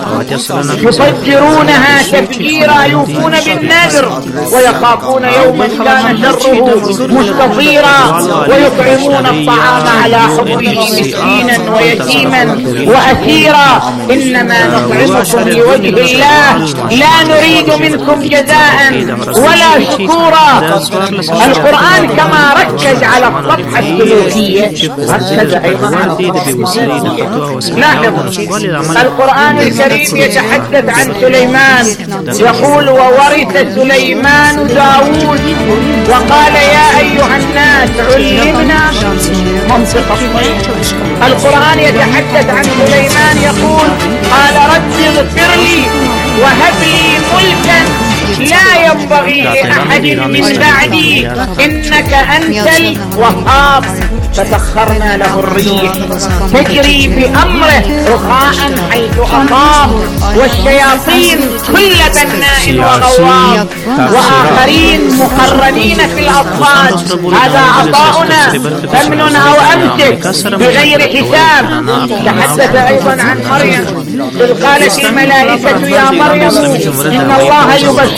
S10: يفجرونها تفجيرا يوفون بالنذر ويخافون يوما كان شره مستطيرا ويطعمون الطعام على حبه مسكينا ويتيما وأسيرا إنما نطعمكم لوجه الله لا نريد منكم جزاء ولا شكورا. القرآن كما ركز على الصفحة السلوكية ركز أيضا على لاحظوا القرآن الكريم يتحدث عن سليمان، يقول وورث سليمان داود وقال يا أيها الناس علمنا منطق الطير. القرآن يتحدث عن سليمان يقول قال رب اغفر لي وهب لي ملكا لا ينبغي لأحد من بعدي إنك أنت الوهاب. فسخرنا له الريح تجري بأمره رخاء حيث أصاب والشياطين كل بناء وغواص وآخرين مقرنين في الأصفاد. هذا عطاؤنا فمن أو أمسك بغير حساب. تحدث أيضا عن مريم إذ قالت الملائكة يا مريم إن الله يبشرك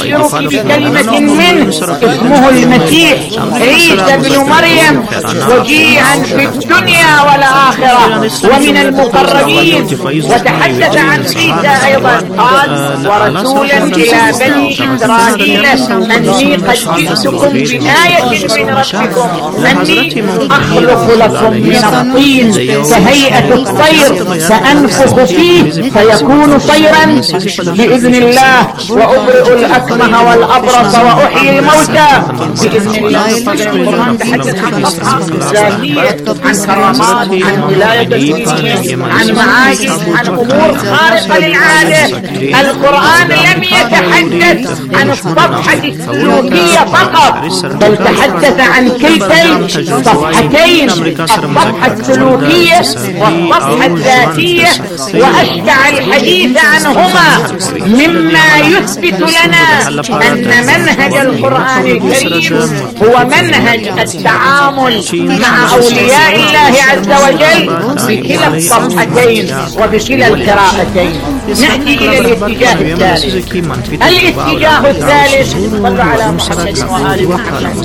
S10: يبشرك بكلمة منه اسمه المسيح عيسى بن مريم وجيها في الدنيا والآخرة ومن المقربين. وتحدث عن عيسى أيضا قال ورسولا إلى بني إسرائيل أني قد جئتكم بآية من ربكم أني أخلق لكم من الطين كهيئة الطير فأنفخ فيه فيكون طيرا بإذن الله وأبرئ الأكمه والأبرص وأحيي الموتى بإذن الله. القرآن تحدث عن أصحاب ذاتية عن كرامات عن ولاية عن معاجز عن أمور خارقة للعادة. القرآن لم يتحدث عن الصفحة السلوكية فقط بل تحدث عن كلتا الصفحتين الصفحة السلوكية والصفحة الذاتية وأشبع الحديث عنهما مما يثبت لنا أن منهج القرآن الكريم هو منهج التعامل مع أولياء الله عز وجل بكلا الصفحتين وبكلا القراءتين. نأتي إلى الاتجاه الثالث. الاتجاه الثالث صلوا على محمد وآل محمد.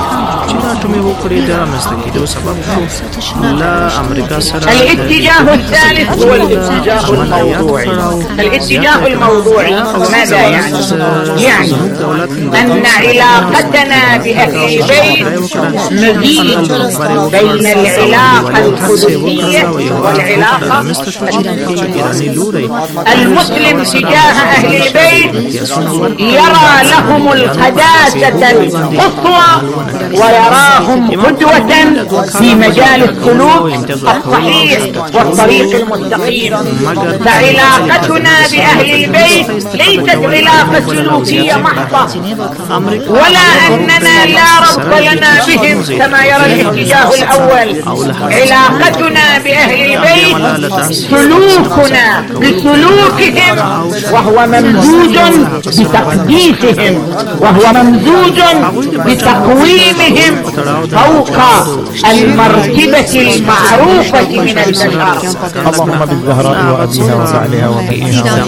S10: الاتجاه الثالث هو الاتجاه الموضوعي. الاتجاه الموضوعي ماذا يعني؟ يعني أن علاقتنا بأهل البيت مزيج بين العلاقة القدسية والعلاقة الشرعية. المسلم تجاه أهل البيت يرى لهم القداسة القصوى ويراهم قدوة في مجال السلوك الصحيح والطريق المستقيم. فعلاقتنا بأهل البيت ليست علاقة سلوكية محضة ولا أننا لا ربط لنا بهم كما يرى الاتجاه الأول. علاقتنا بأهل البيت سلوكنا بسلوكهم وهو ممزوج بتقديسهم وهو ممزوج بتقويمهم فوق المرتبة المعروفة من البشر.
S3: اللهم بالزهراء وأبيها وبعلها وبنيها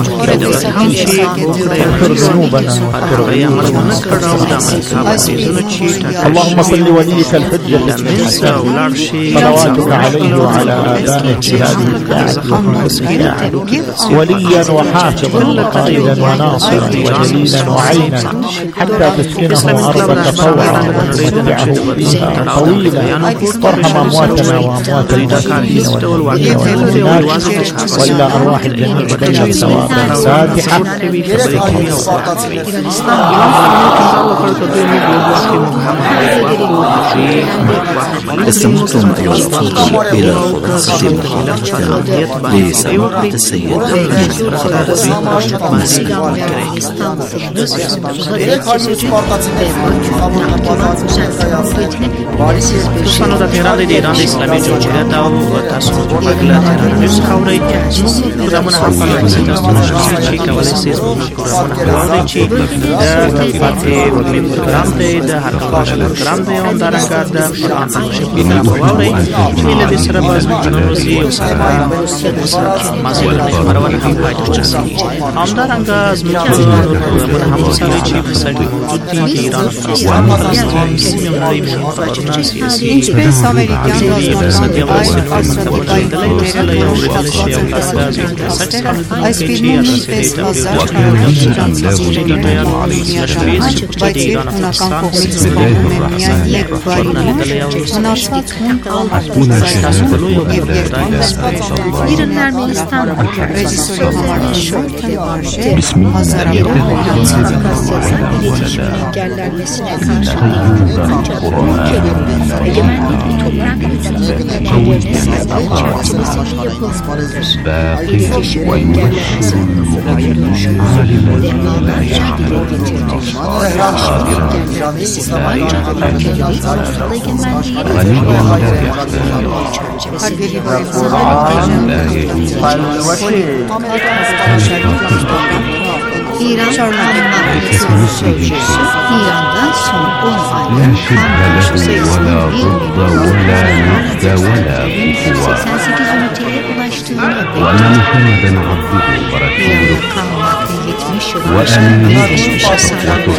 S3: واغفر ذنوبنا اللهم صل وليك الحجة بن الحسن صلواتك عليه وعلى آبائه في هذه الساعة وليا وحافظا وقائدا وناصرا وجليلا وعينا حتى تسكنه أرضك طوعا وتمتعه فيها طويلا وارحم أمواتنا وأموات المسلمين والمؤمنين والمؤمنات وإلى أرواح الجميع بين الثواب الفاتحة.
S9: استمعتم أيها الأفاضل إلى خلاصة المحاضرة لسماحة السيد
S7: دوستانو د تهران د ایران د اسلامي جمهوریت او تاسو په خپل تهران نیوز خبري پروګرامونه هم په لاسي تاسو چې کولای شئ پروګرامونه اورئ چې د فاتحه وګړي پروګرام ته د هر کله پروګرام ته هم درنګار د قرآن تفسیر اورئ چې له دې سره باز ټکنالوژي او سره مازیګر پرونه هم پاتې چي هم درنګ ازمنه پروګرامونه هم وسایل چې په سړي موجود دي د ایران او افغانستان سیمه نړۍ په خبرونه سیاسي
S11: Space American
S6: egemenlik toprak bütünlüğü çerçevesinde yapılmalıdır. Çeşitli engellenmesi, İran Çorlu'nun sözcüsü İran'da son 10 ayda karmaşık sayısının 1 milyon 88 üniteye ulaştı.
S11: وأن محمدا عبده ورسوله وأمينه وصفوته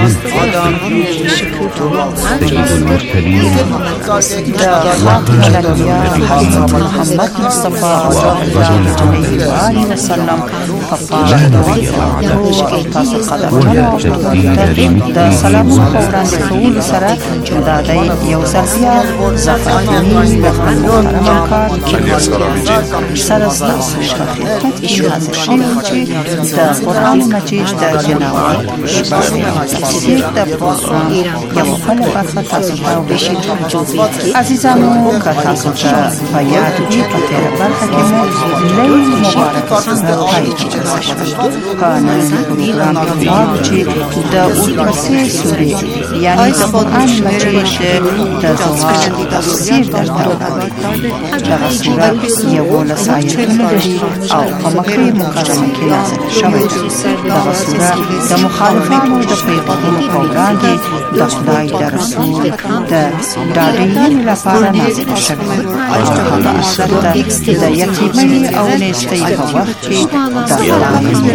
S11: سيد المرسلين وخاتم الأنبياء محمد مصطفى وأفضل الأنبياء وسلم لا نبي بعده ولا تبديل
S12: سلام خوران سول سره دادی یو زلزیا زفاتنی لخمون حرمکار سرستا شخصیت این حاضر شیوچی دا قرآن مجید دا جناوی تفسیر دا پروگرام یو پل برخه تاسو تا بشید عزیزانو که تاسو تا بیاد بی پتیر برخه کمو لیل مبارک سنده پایی چیزا شد کانال پروگرام بیاد چی دا اولپسی سوری یعنی دا قرآن مجید دا زوار تفسیر در تاوی دا سوره یو لسایتون داری او پمکه مکرمه که نازل شوید دا سوره دا مخالفانو دا پیغمبر پروگرانگی دا خدای دا رسول دا دادیین لپاره نازل شوید دا اثر دا یتیمی او نیستی په وخت چې دا خدای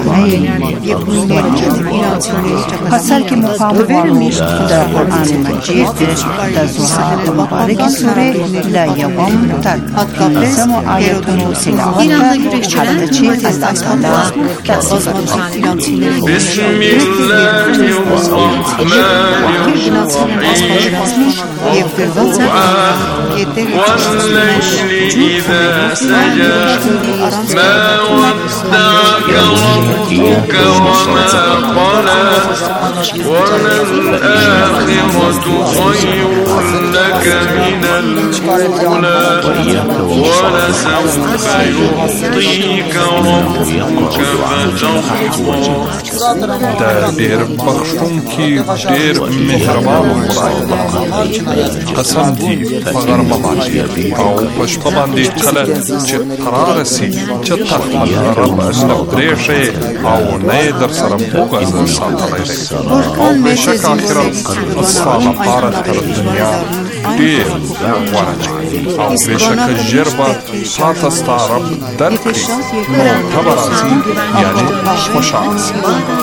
S12: پسر کې مقاموانو دا قرآن مجید دا زوحه دا مبارک سوره دا یوم تر نظم آیتونو تلاوت حالت چی اللہ تعالی دا صفت
S13: بسم الله الرحمن الرحيم والليل إذا سجى ما ودعك ربك وما قلى وللآخرة خير لك من الأولى ولسوف يعطيك ربك فترضى
S14: دا ډېر بخښونکي ډېر مهربان خدای قسم دي په غرمه باندې او په شپه باندې کله چې رارسي چې ته خپل رب نه پرېښې او نه یې در سره موږ ساتلی دی او بېشکه آخرت ستا لپاره تر دنیا ډېر غوره دی او بېشکه ژر به تا ته ستا رب درکړي نو ته به راځي یعنې خوشحاله سي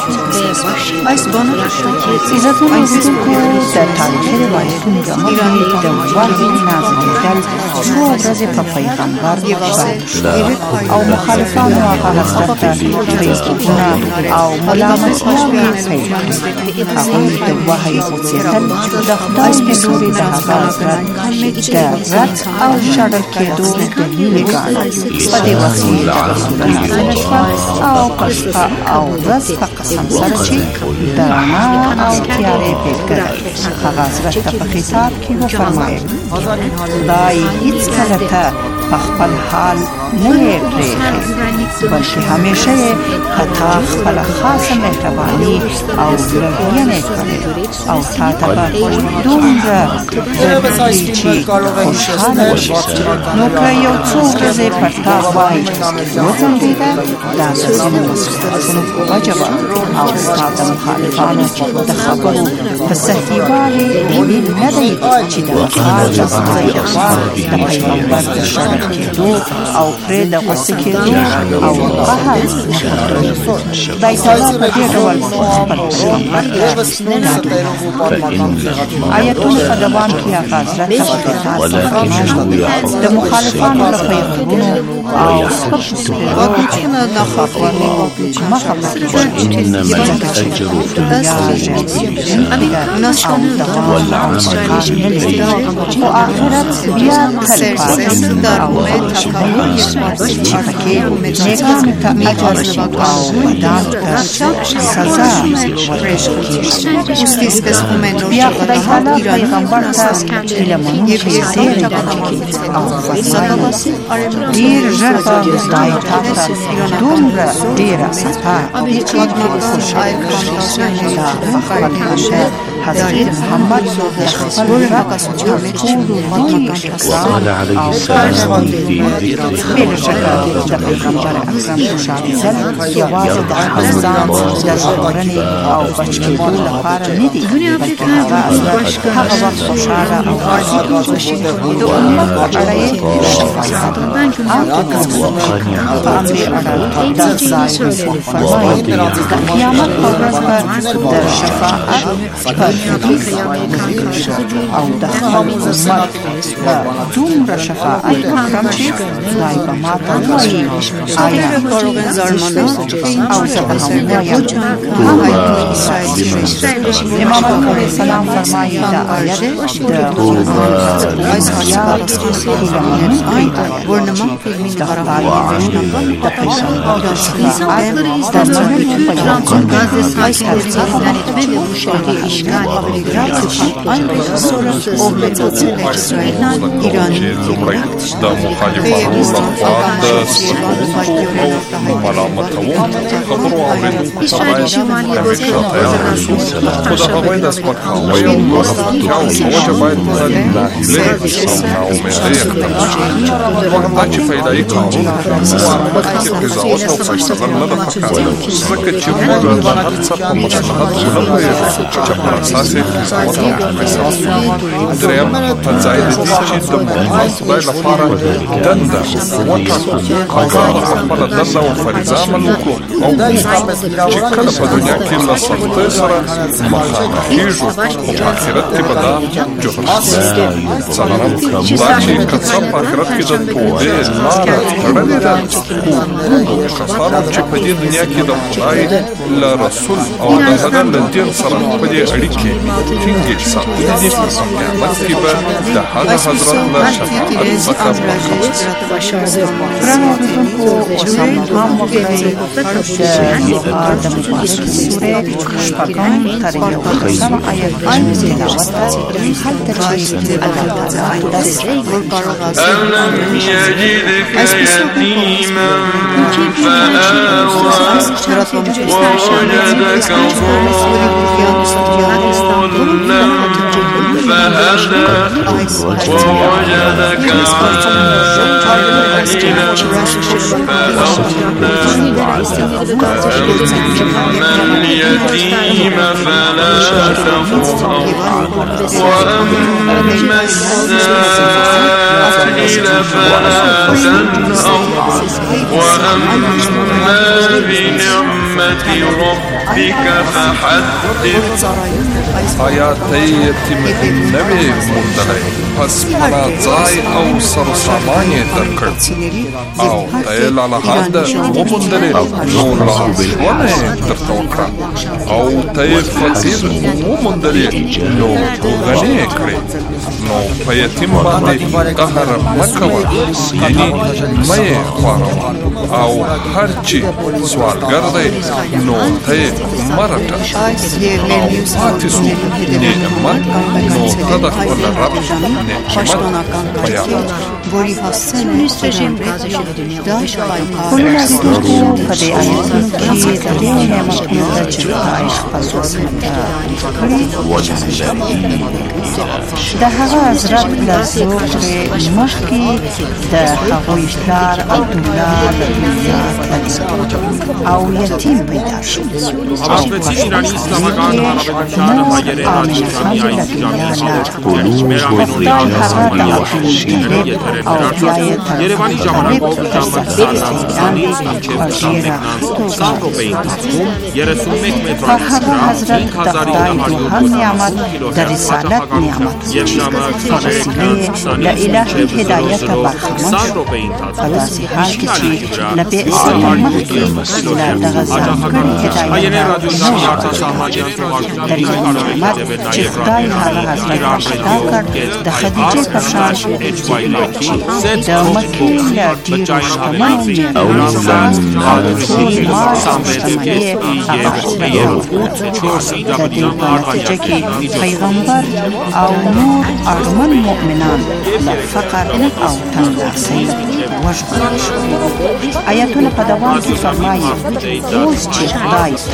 S12: عزتمن اوسیدونکو د تاریخي روایتونو له مخې د وحي نازلېدل څو ورځې په پیغمبر باندې او مخالفانو هغه حضرت ته فیسبوکونه او ملامتیاوې پیل کړې هغوی د وحي غوڅېدل د خدای له لورې د هغه حضرت د رد او شړل کېدو دلیل ګاڼه په دې وخت کې دغه سوره نازله شوه او په شپه او ورځ په قسم سره چې د رڼا او تیارې بېلګه هغه حضرت ته په خطاب کې وفرمایل خدای هېڅکله ته په خپل حال نه یې پرېږدي بلکې همیشه یې په تا خپله خاصه مهرباني او لورینې کړې او تا ته به دومره درکړي چې خوشحاله وشي نو که یو څو ورځې پر تا وایي وځنډېده دا د ځینو مصلحتونو په وجه به او ستا د مخالفانو د خبرو په صحیحوالي دلیل نه دی چې د هغه جزای غوار د پیغمبر د شړل کېدو او پرې د غوسه کېدو او قهر خدای تعالی په دې ډول خپل پیغمبر ته آیتونه په دوام کې هغه حضرت ته د مخالفانو له پیغمبرونو او د خبرونو مخه
S11: إنما الأجر في
S12: وآخرت بیا بیا خدای تعالی پیغمبر ته علمونو چې زیری او ډېر ژر به خدای تا ته دومره ډېره صفا خوشحاله کړي دا په خپل حضرت محمد د خپل رب
S11: وقال عليه السلام في ذكره
S12: د پیغمبر اعظم خوشالیدل یوازې د خپل ځان د ژغورنې او بچ کېدو لپاره نه دي بلکې هغه وخت خوشحاله او راضي وشي د امت په اړه یې شفاعت او
S11: وقانع
S12: په همدې اړه دا ځای فرمایي د قیامت په ورځ به د شفاعت په حدیث او د خپل امت به دومره شفاعت وکړم چې خدای به ماته ووایي آیا او زه به هم وایم امام علیه السلام فرمایي دا آیت د
S14: د مخالفانو لخوا د سپکوونکو او ملامتوونکو خبرو اورېدونکو ته باید همیشه تیار اوسو، خو د هغوی د سپکاوي او مرفتیاو په وجه باید تل ناهیلي او ناامیدۍ اختر شي. دوهم دا چې فایدایي کارونه مخکې قضاوت او فیصله نه ده پکار، ځکه چې موږ د هر څه په مصلحت ونه پوهېږو چې پر اساس یې قضاوت او فیصله وکړو. درېیم ځای د دې چې د محمد خدای لپاره دنده وټاکو، هغه خپله دنده او فریضه عمل وکړو او چې کله په دنیا کې له سختۍ سره مخامخ کېږو، خو په آخرت کې به دا جبر شي. څلورم دا چې که څه په آخرت کې د توبې لاره تړلې ده، خو کسانو چې په دې دنیا کې د خدای له رسول او د هغه له دین سره خپلې اړیکې ټینګې ساتلې دي، په قیامت کې به د هغه حضرت له شفاعت څخه برخمن شي.
S12: ګرانو اورېدونکو، اوس هم وګورئ د مبارکې سورې شپږم تر یوولسم آیت پورې تلاوت هلته چې الله تعالی داسې
S13: ألم يجدك يتيما فآوى ووجدك ضالا فهدى ووجدك عائلا فأغنى فأما اليتيم فلا تقهر وأما السائل فلا تنهر وأما بنعمة ربك فحدث.
S14: آیا ته یتیم نه وې موندلی، پس پناه ځای او سرسامان یې درکړ او ته یې لالهانده وموندلې، نو لارښوونه یې درته وکړه او ته یې فقیر وموندلې، نو غني یې کړې. نو په یتیم باندې قهر مه کوه، یعنې مه یې خواروه، او هر چې سوالګر دی نو ته یې مه رټه او پاتې سو نعمت، نو ته د خپل رب نعمت بیان
S12: ټولو اورېدونکو، په دې آیتونو کې د دې نعمتونو تجربه خپل وسلم ته کړې د هغه حضرت له زوکړې مخکې د هغوی پلار عبدالله د دنیا تللی او یتیم پیدا شو او په هغه حضرت د خدای دوهم نعمت د رسالت نعمت په وسیلې له الهي هدایته برخمن شو، په داسې حال کې چې له بعثت مخکې له دغه ځانګړي هدایت نه درېیم نعمت چې خدای هغه حضرت ته پیدا کړ د خدیجې په شان د مکې له ډېرو شتمنو میرمنو او د ټول مال او شتمنۍ هغه اخیستل د دې په نتیجه کې پیغمبر او نور اړمن مؤمنان له فقر او تنګلاسۍ وژغورل شول. آیتونه په دوام کې فرمایي اوس چې خدای تا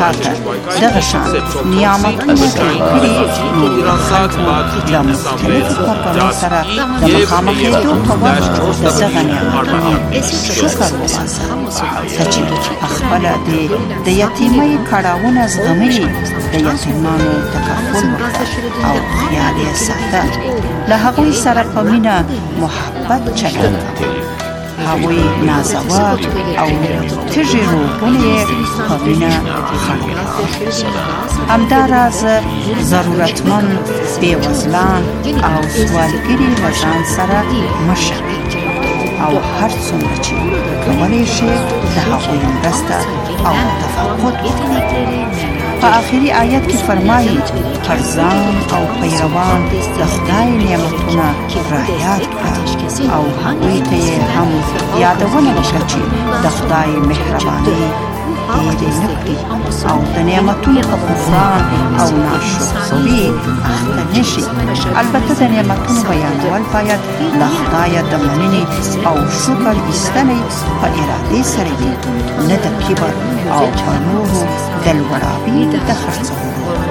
S12: خاطر دغه شان نعمتونه جوړ کړي نو د خلکو د مختلفو قربانیو سره د مخامخېدو په وخت د دغه نعمتونو شکر وباسه. ته چې خپله د یتیمۍ کړاوونه زغملي د یتیمانو تکفل وکړه او خیال یې ساته. له هغوی سره په مینه محبت چلند هغوی نازوه او تږي روحونه یې په مینه خړوبه. همداراز ضرورتمند بېوزلان او سوالګري له ځان سره مشه او هر څومره چې کولی شي د هغوی مرسته او تفقد وکړي. په آخري آیت کې فرمایي فرزان او پیروان د خدای نعمتونه رعایت کړه او هغوی ته یې هم یادونه وکړه چې د خدای مهرباني ډېرې نه کړي او د نعمتونو په کفران او ناشکرۍ اخته نه شي. البته د نعمتونو بیانول باید له خدایه د مننې او شکر ایستنې په ارادې سره وي، نه د کبر او په نورو د لوړاوي د خرڅولو.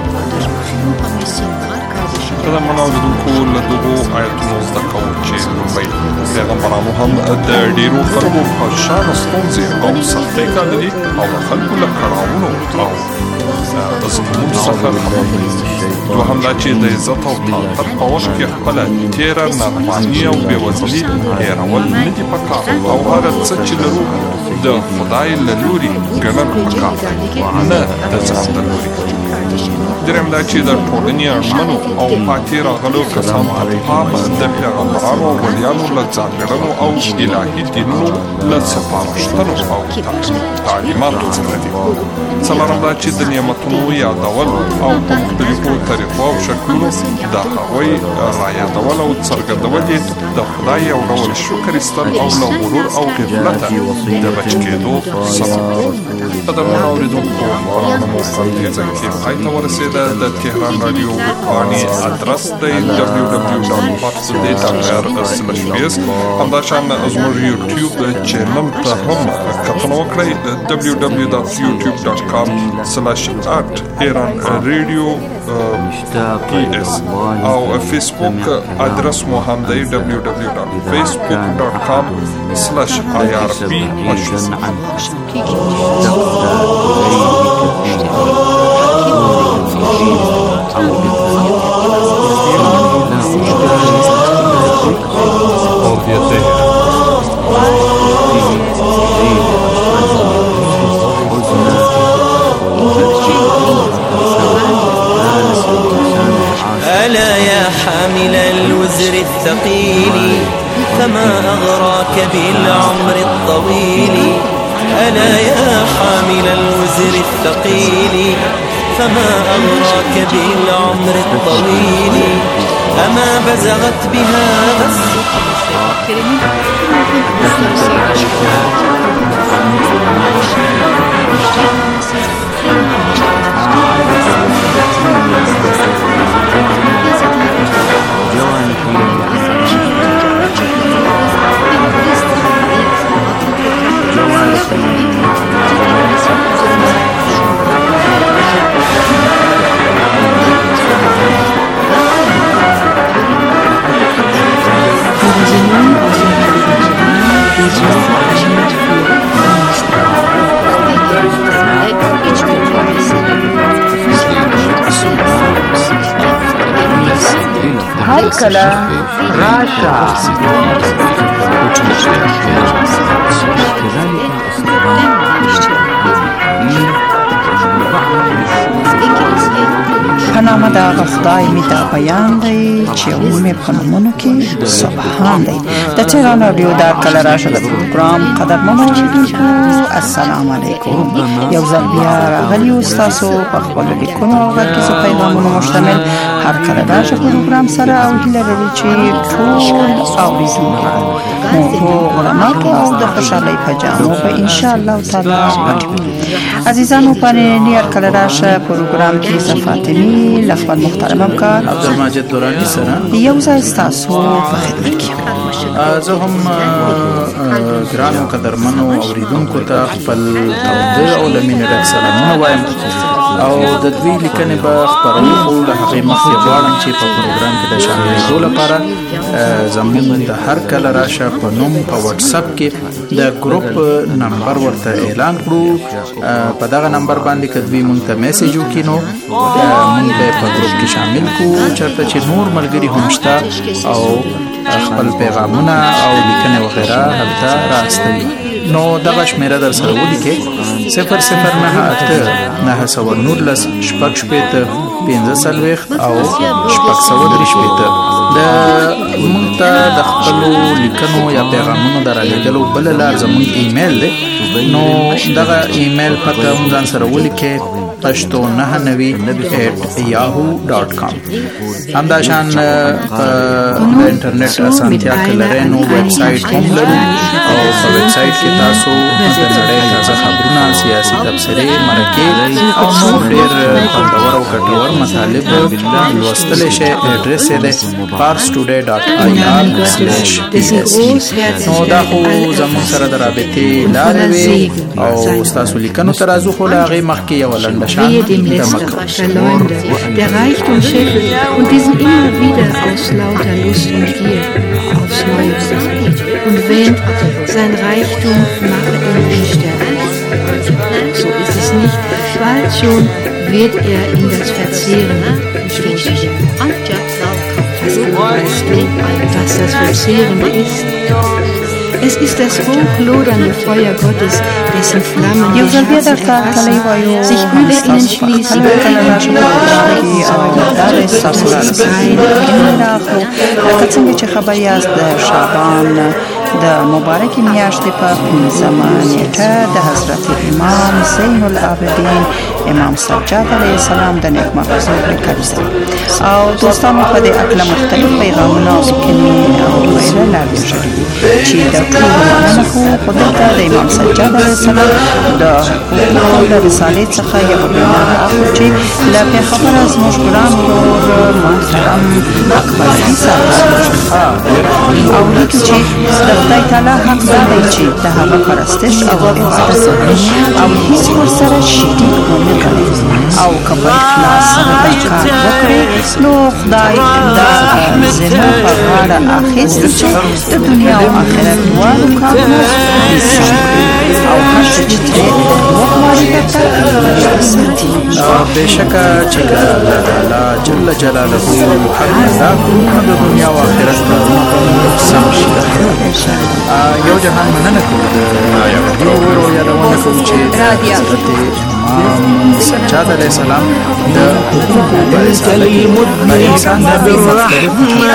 S14: قدرمنو اوریدونکو له دغو آیتونو زده کوو چې لومړی پیغمبرانو هم د ډېرو خلکو په شان ستونزې او سختۍ ګاللي او د خلکو له کړاوونو او ظلمونو څخه خبر دي. دوهم دا چې د عزت او طاقت په وخت کې خپله تېره ناتواني او بېوزلي هېرول نه دي پکار او هغه څه چې لرو د خدای له لوري ګڼل پکار نه د ځان د لوري. درېیم دا چې د ټولنې اړمنو او پاتې راغلو کسانو الهام د پیغمبرانو او ولیانو له ځانګړنو او الهي دینونو له سپارښتنو او تعلیماتو څخه دي. څلورم دا چې د نعمتونو یادول او په مختلفو طریقو او شکلونو د هغوی رایادول او څرګندول یې د خدای یو ډول شکر ایستل او له غرور او غفلته د بچ کېدو سبب دی. قدرمنو اوریدونکو خبرونه مو په دې ځای کې پای ته ورسېده. د تهران رادیو ویبپاڼې ادرس دی www.parstoday.ir/bs. همداشان زموږ یوټیوب چینل ته هم کتنه وکړئ www.youtube.com/@iranradio.ps او فیسبوک ادرس مو هم دی www.facebook.com/irp.
S15: ألا يا حامل الوزر الثقيل فما أغراك بالعمر الطويل. ألا يا حامل الوزر الثقيل فما أغراك بالعمر الطويل. أما بزغت بهذا
S10: هر کله راشه په نامه د هغه خدای مې دا بیان دی چې عمومي په نومونو کې سبحان دی. د تهران رادیو دا کله راشه د پروګرام قدرمنو اوریدونکو السلام علیکم. یو ځل بیا راغلي یو ستاسو په خپلو لیکونو او غږیزو پیغامونو مشتمل هر کله راشه پروګرام سره او هیله لري چې ټول اوریدونکي مو روغ رمټ او د خوشحالۍ په جامو به انشاءالله تعالی پټ وي. عزیزانو په ننني هر کله راشه پروګرام کې زه فاطمې له خپل محترمه همکار
S16: عبدالمجید دورانی سره
S10: یو ځای ستاسو په خدمت کې
S16: زه هم ګرانو قدرمنو اوریدونکو ته خپل تودې او له مینې ډک سلامونه وایم او د دوی لیکنې به خپروو خو له هغې مخکې غواړم چې په پروګرام کې د شاملېدو لپاره زموږ د هر کله راشه په نوم په واتساپ کې د ګروپ نمبر ورته اعلان کړو. په دغه نمبر باندې که دوی مونږ ته میسیج وکړي نو مونږ به په ګروپ کې شامل کړو چېرته چې نور ملګري هم شته او خپل پیغامونه او لیکنې وغیره هلته راستوي. نو دغه شمیره در سره ولیکئ 0098919 او 643 د مونږ ته د خپلو لیکنو یا پیغامونو د رالیږلو بله لار زموږ ایمیل دی. نو دغه ایمیل پته مونږ ځان سره ولیکئ pashto99@yahoo.com. همداشان په انټرنیټ اسانتیا کې لرئ نو ویب سایټ هم لرو او په ویب سایټ کې تاسو د نړۍ تازه خبرونه، سیاسي تبصرې، مرکې او نور ډېر خوندور او ګټور مطالب لوستلی شئ. اډرس یې دی parstoday.ir/ps. نو دا خو زموږ سره د رابطې لارې وې او ستاسو لیکنو ته راځو، خو له هغې مخکې یوه لنډه
S17: Wehe dem letzten Verleumder, der Reichtum scheffelt und diesen immer wieder aus lauter Lust und Gier aufs Neue besitzt und wähnt, sein Reichtum mache ihn unsterblich. So ist es nicht, bald schon wird er in das Verzehren stoßen. Weißt du, was das Verzehren ist? Es ist das hochlodernde Feuer Gottes, dessen Flammen sich über ihnen schließen.
S10: لکه څنګه چې خبر یاست د شعبان د مبارکې میاشتې په 15مه نیټه د حضرت امام زین العابدین امام سجاد علیه السلام د نیکمرغۍ لیکل او دوستانو په دې اړه مختلف پیغامونه او لیکنې او ویره لري چې د ټول مننه کوو. خو دلته د امام سجاد علیه السلام د حقوقو د رسالې څخه یو بیان اخلو چې له پیغمبر زموږ ګران ورور محترم اکبر عیسی او لیکي چې د خدای تعالی حق دی چې د هغه پرستش او عبادت او هیڅ ورسره شریک ونه کړي او که په اخلاص سره دا کار وکړي نو خدای دا زموږ په غاړه اخیستي چې د دنیا او آخرت دواړو کارونه او هر څه چې ترې وغواړي درته
S16: بېشکه چې الله تعالی جل جلاله حق ادا کړو نو د دنیا او آخرت کارونه به سم شي. یو جهان مننه کوو د ورو یادونه کوو چې حضرت امام سجاد علیه السلام د حقوقو په رساله کې د انسان د مختلف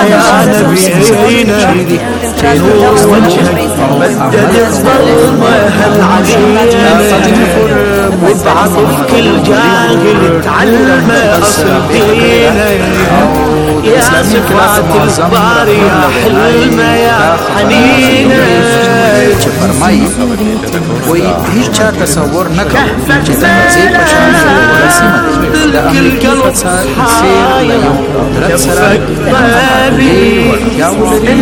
S15: وابعث كل جاهل تعلم أصل دينه يا صفات الكبار يا حلم يا حنينه.
S16: چې فرمایي وایي هیڅ چا تصور نه کوي چې د مزې په شان یوه سیمه د امریکا په څېر له یو قدرت سره د همکارۍ وړتیا ولري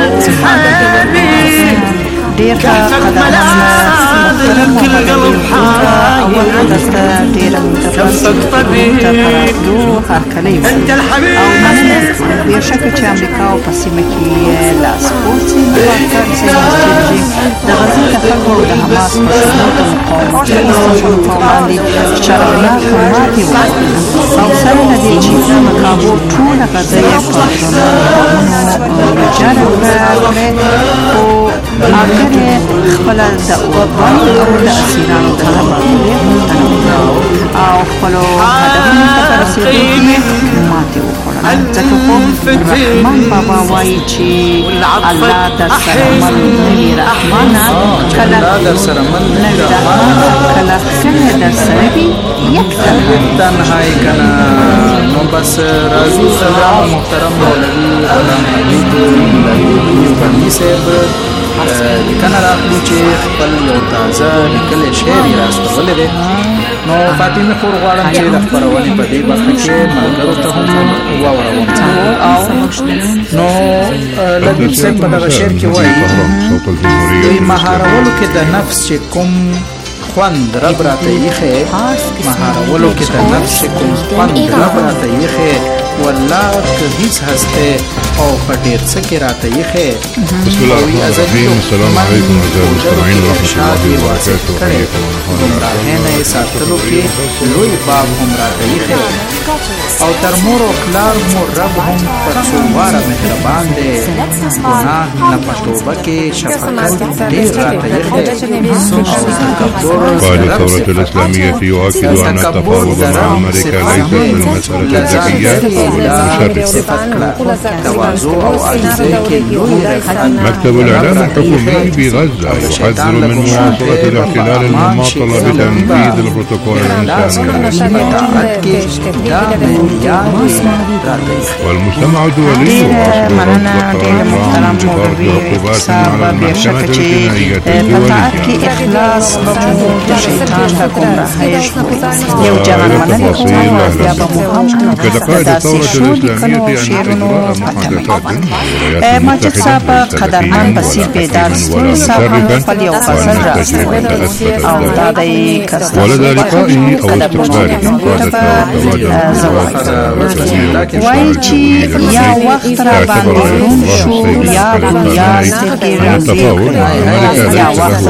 S10: ډېر قدرمنه محترم اول درته ډېره متفردو هرکلی او مننه بېشکه چې امریکا او په سیمه کې لاسپوڅ ملاتړ سیاسي د غزې د خلکو د حماس په شمول د مقاومتي په وړاندې شرمناک ماتې وکړي او سره له دې چې د مقابو ټوله غزه یې په درنو ویجاړه کړې خو آخر خپله د افغان او د اسیرانو د تبادلې او خپلو هدفونو ته په رسېدو کې ماتې وخوړله. ځکه خو رحمان بابا وایي چې الله در سره مل نه وي رحمانه کله نه وي رحمانه کله څنګه در سره وي یک
S16: تنهایی کنه. نو بس راځو سلام محترم مولوي غلام حمید مولوي بني صاحب لیکنه راغلي چې خپل یو تازه لیکلی شعر یې راستولی دی. نو فاطمه خور غواړم چې د خپرونې په دې برخه کې ملګرو ته هم واوروم. نو لطیف صاحب په دغه شعر کې وایي دوی مهارولو کې د نفس چې کوم خوند رب راته ایښی، مهارولو کې د نفس چې کوم خوند رب راته ایښی، والله که هیڅ هستی او په ډېر څه کې راته ایښی.
S18: بسم الله الرحمن الرحیم. السلام علیکم اعزائي المستمعین ورحمة الله وبرکاته.
S16: ګمراهۍ نه یې ساتلو کې لوی باب هم راته ایښی او تر مور او پلار مو رب هم پر څو واره مهربان دی، ګناه نه په توبه کې شفقت ډېر راته ایښی او تکبر
S18: قال الثورة الإسلامية يؤكد أن التفاوض مع أمريكا ليس في المسألة الذكية مكتب الإعلام الحكومي بغزة يحذر من مواصلة الاحتلال المماطل بتنفيذ البروتوكول الإنساني، والمجتمع الدولي يواصل رفض قرار ترامب بفرض عقوبات على المحكمة الجنائية الدولية. كقائد الثورة الإسلامية أن إجراء محادثات
S10: ماجد صاحب قدرمن بسیر بیدار سپوری صاحب هم خپل یو غزل راستوي او دا دی
S18: ولدى لقائه أو استقباله
S10: وایي چې یا وخت را باندې روم شو یا دنیا سترګې رنځې کړې، یا وخت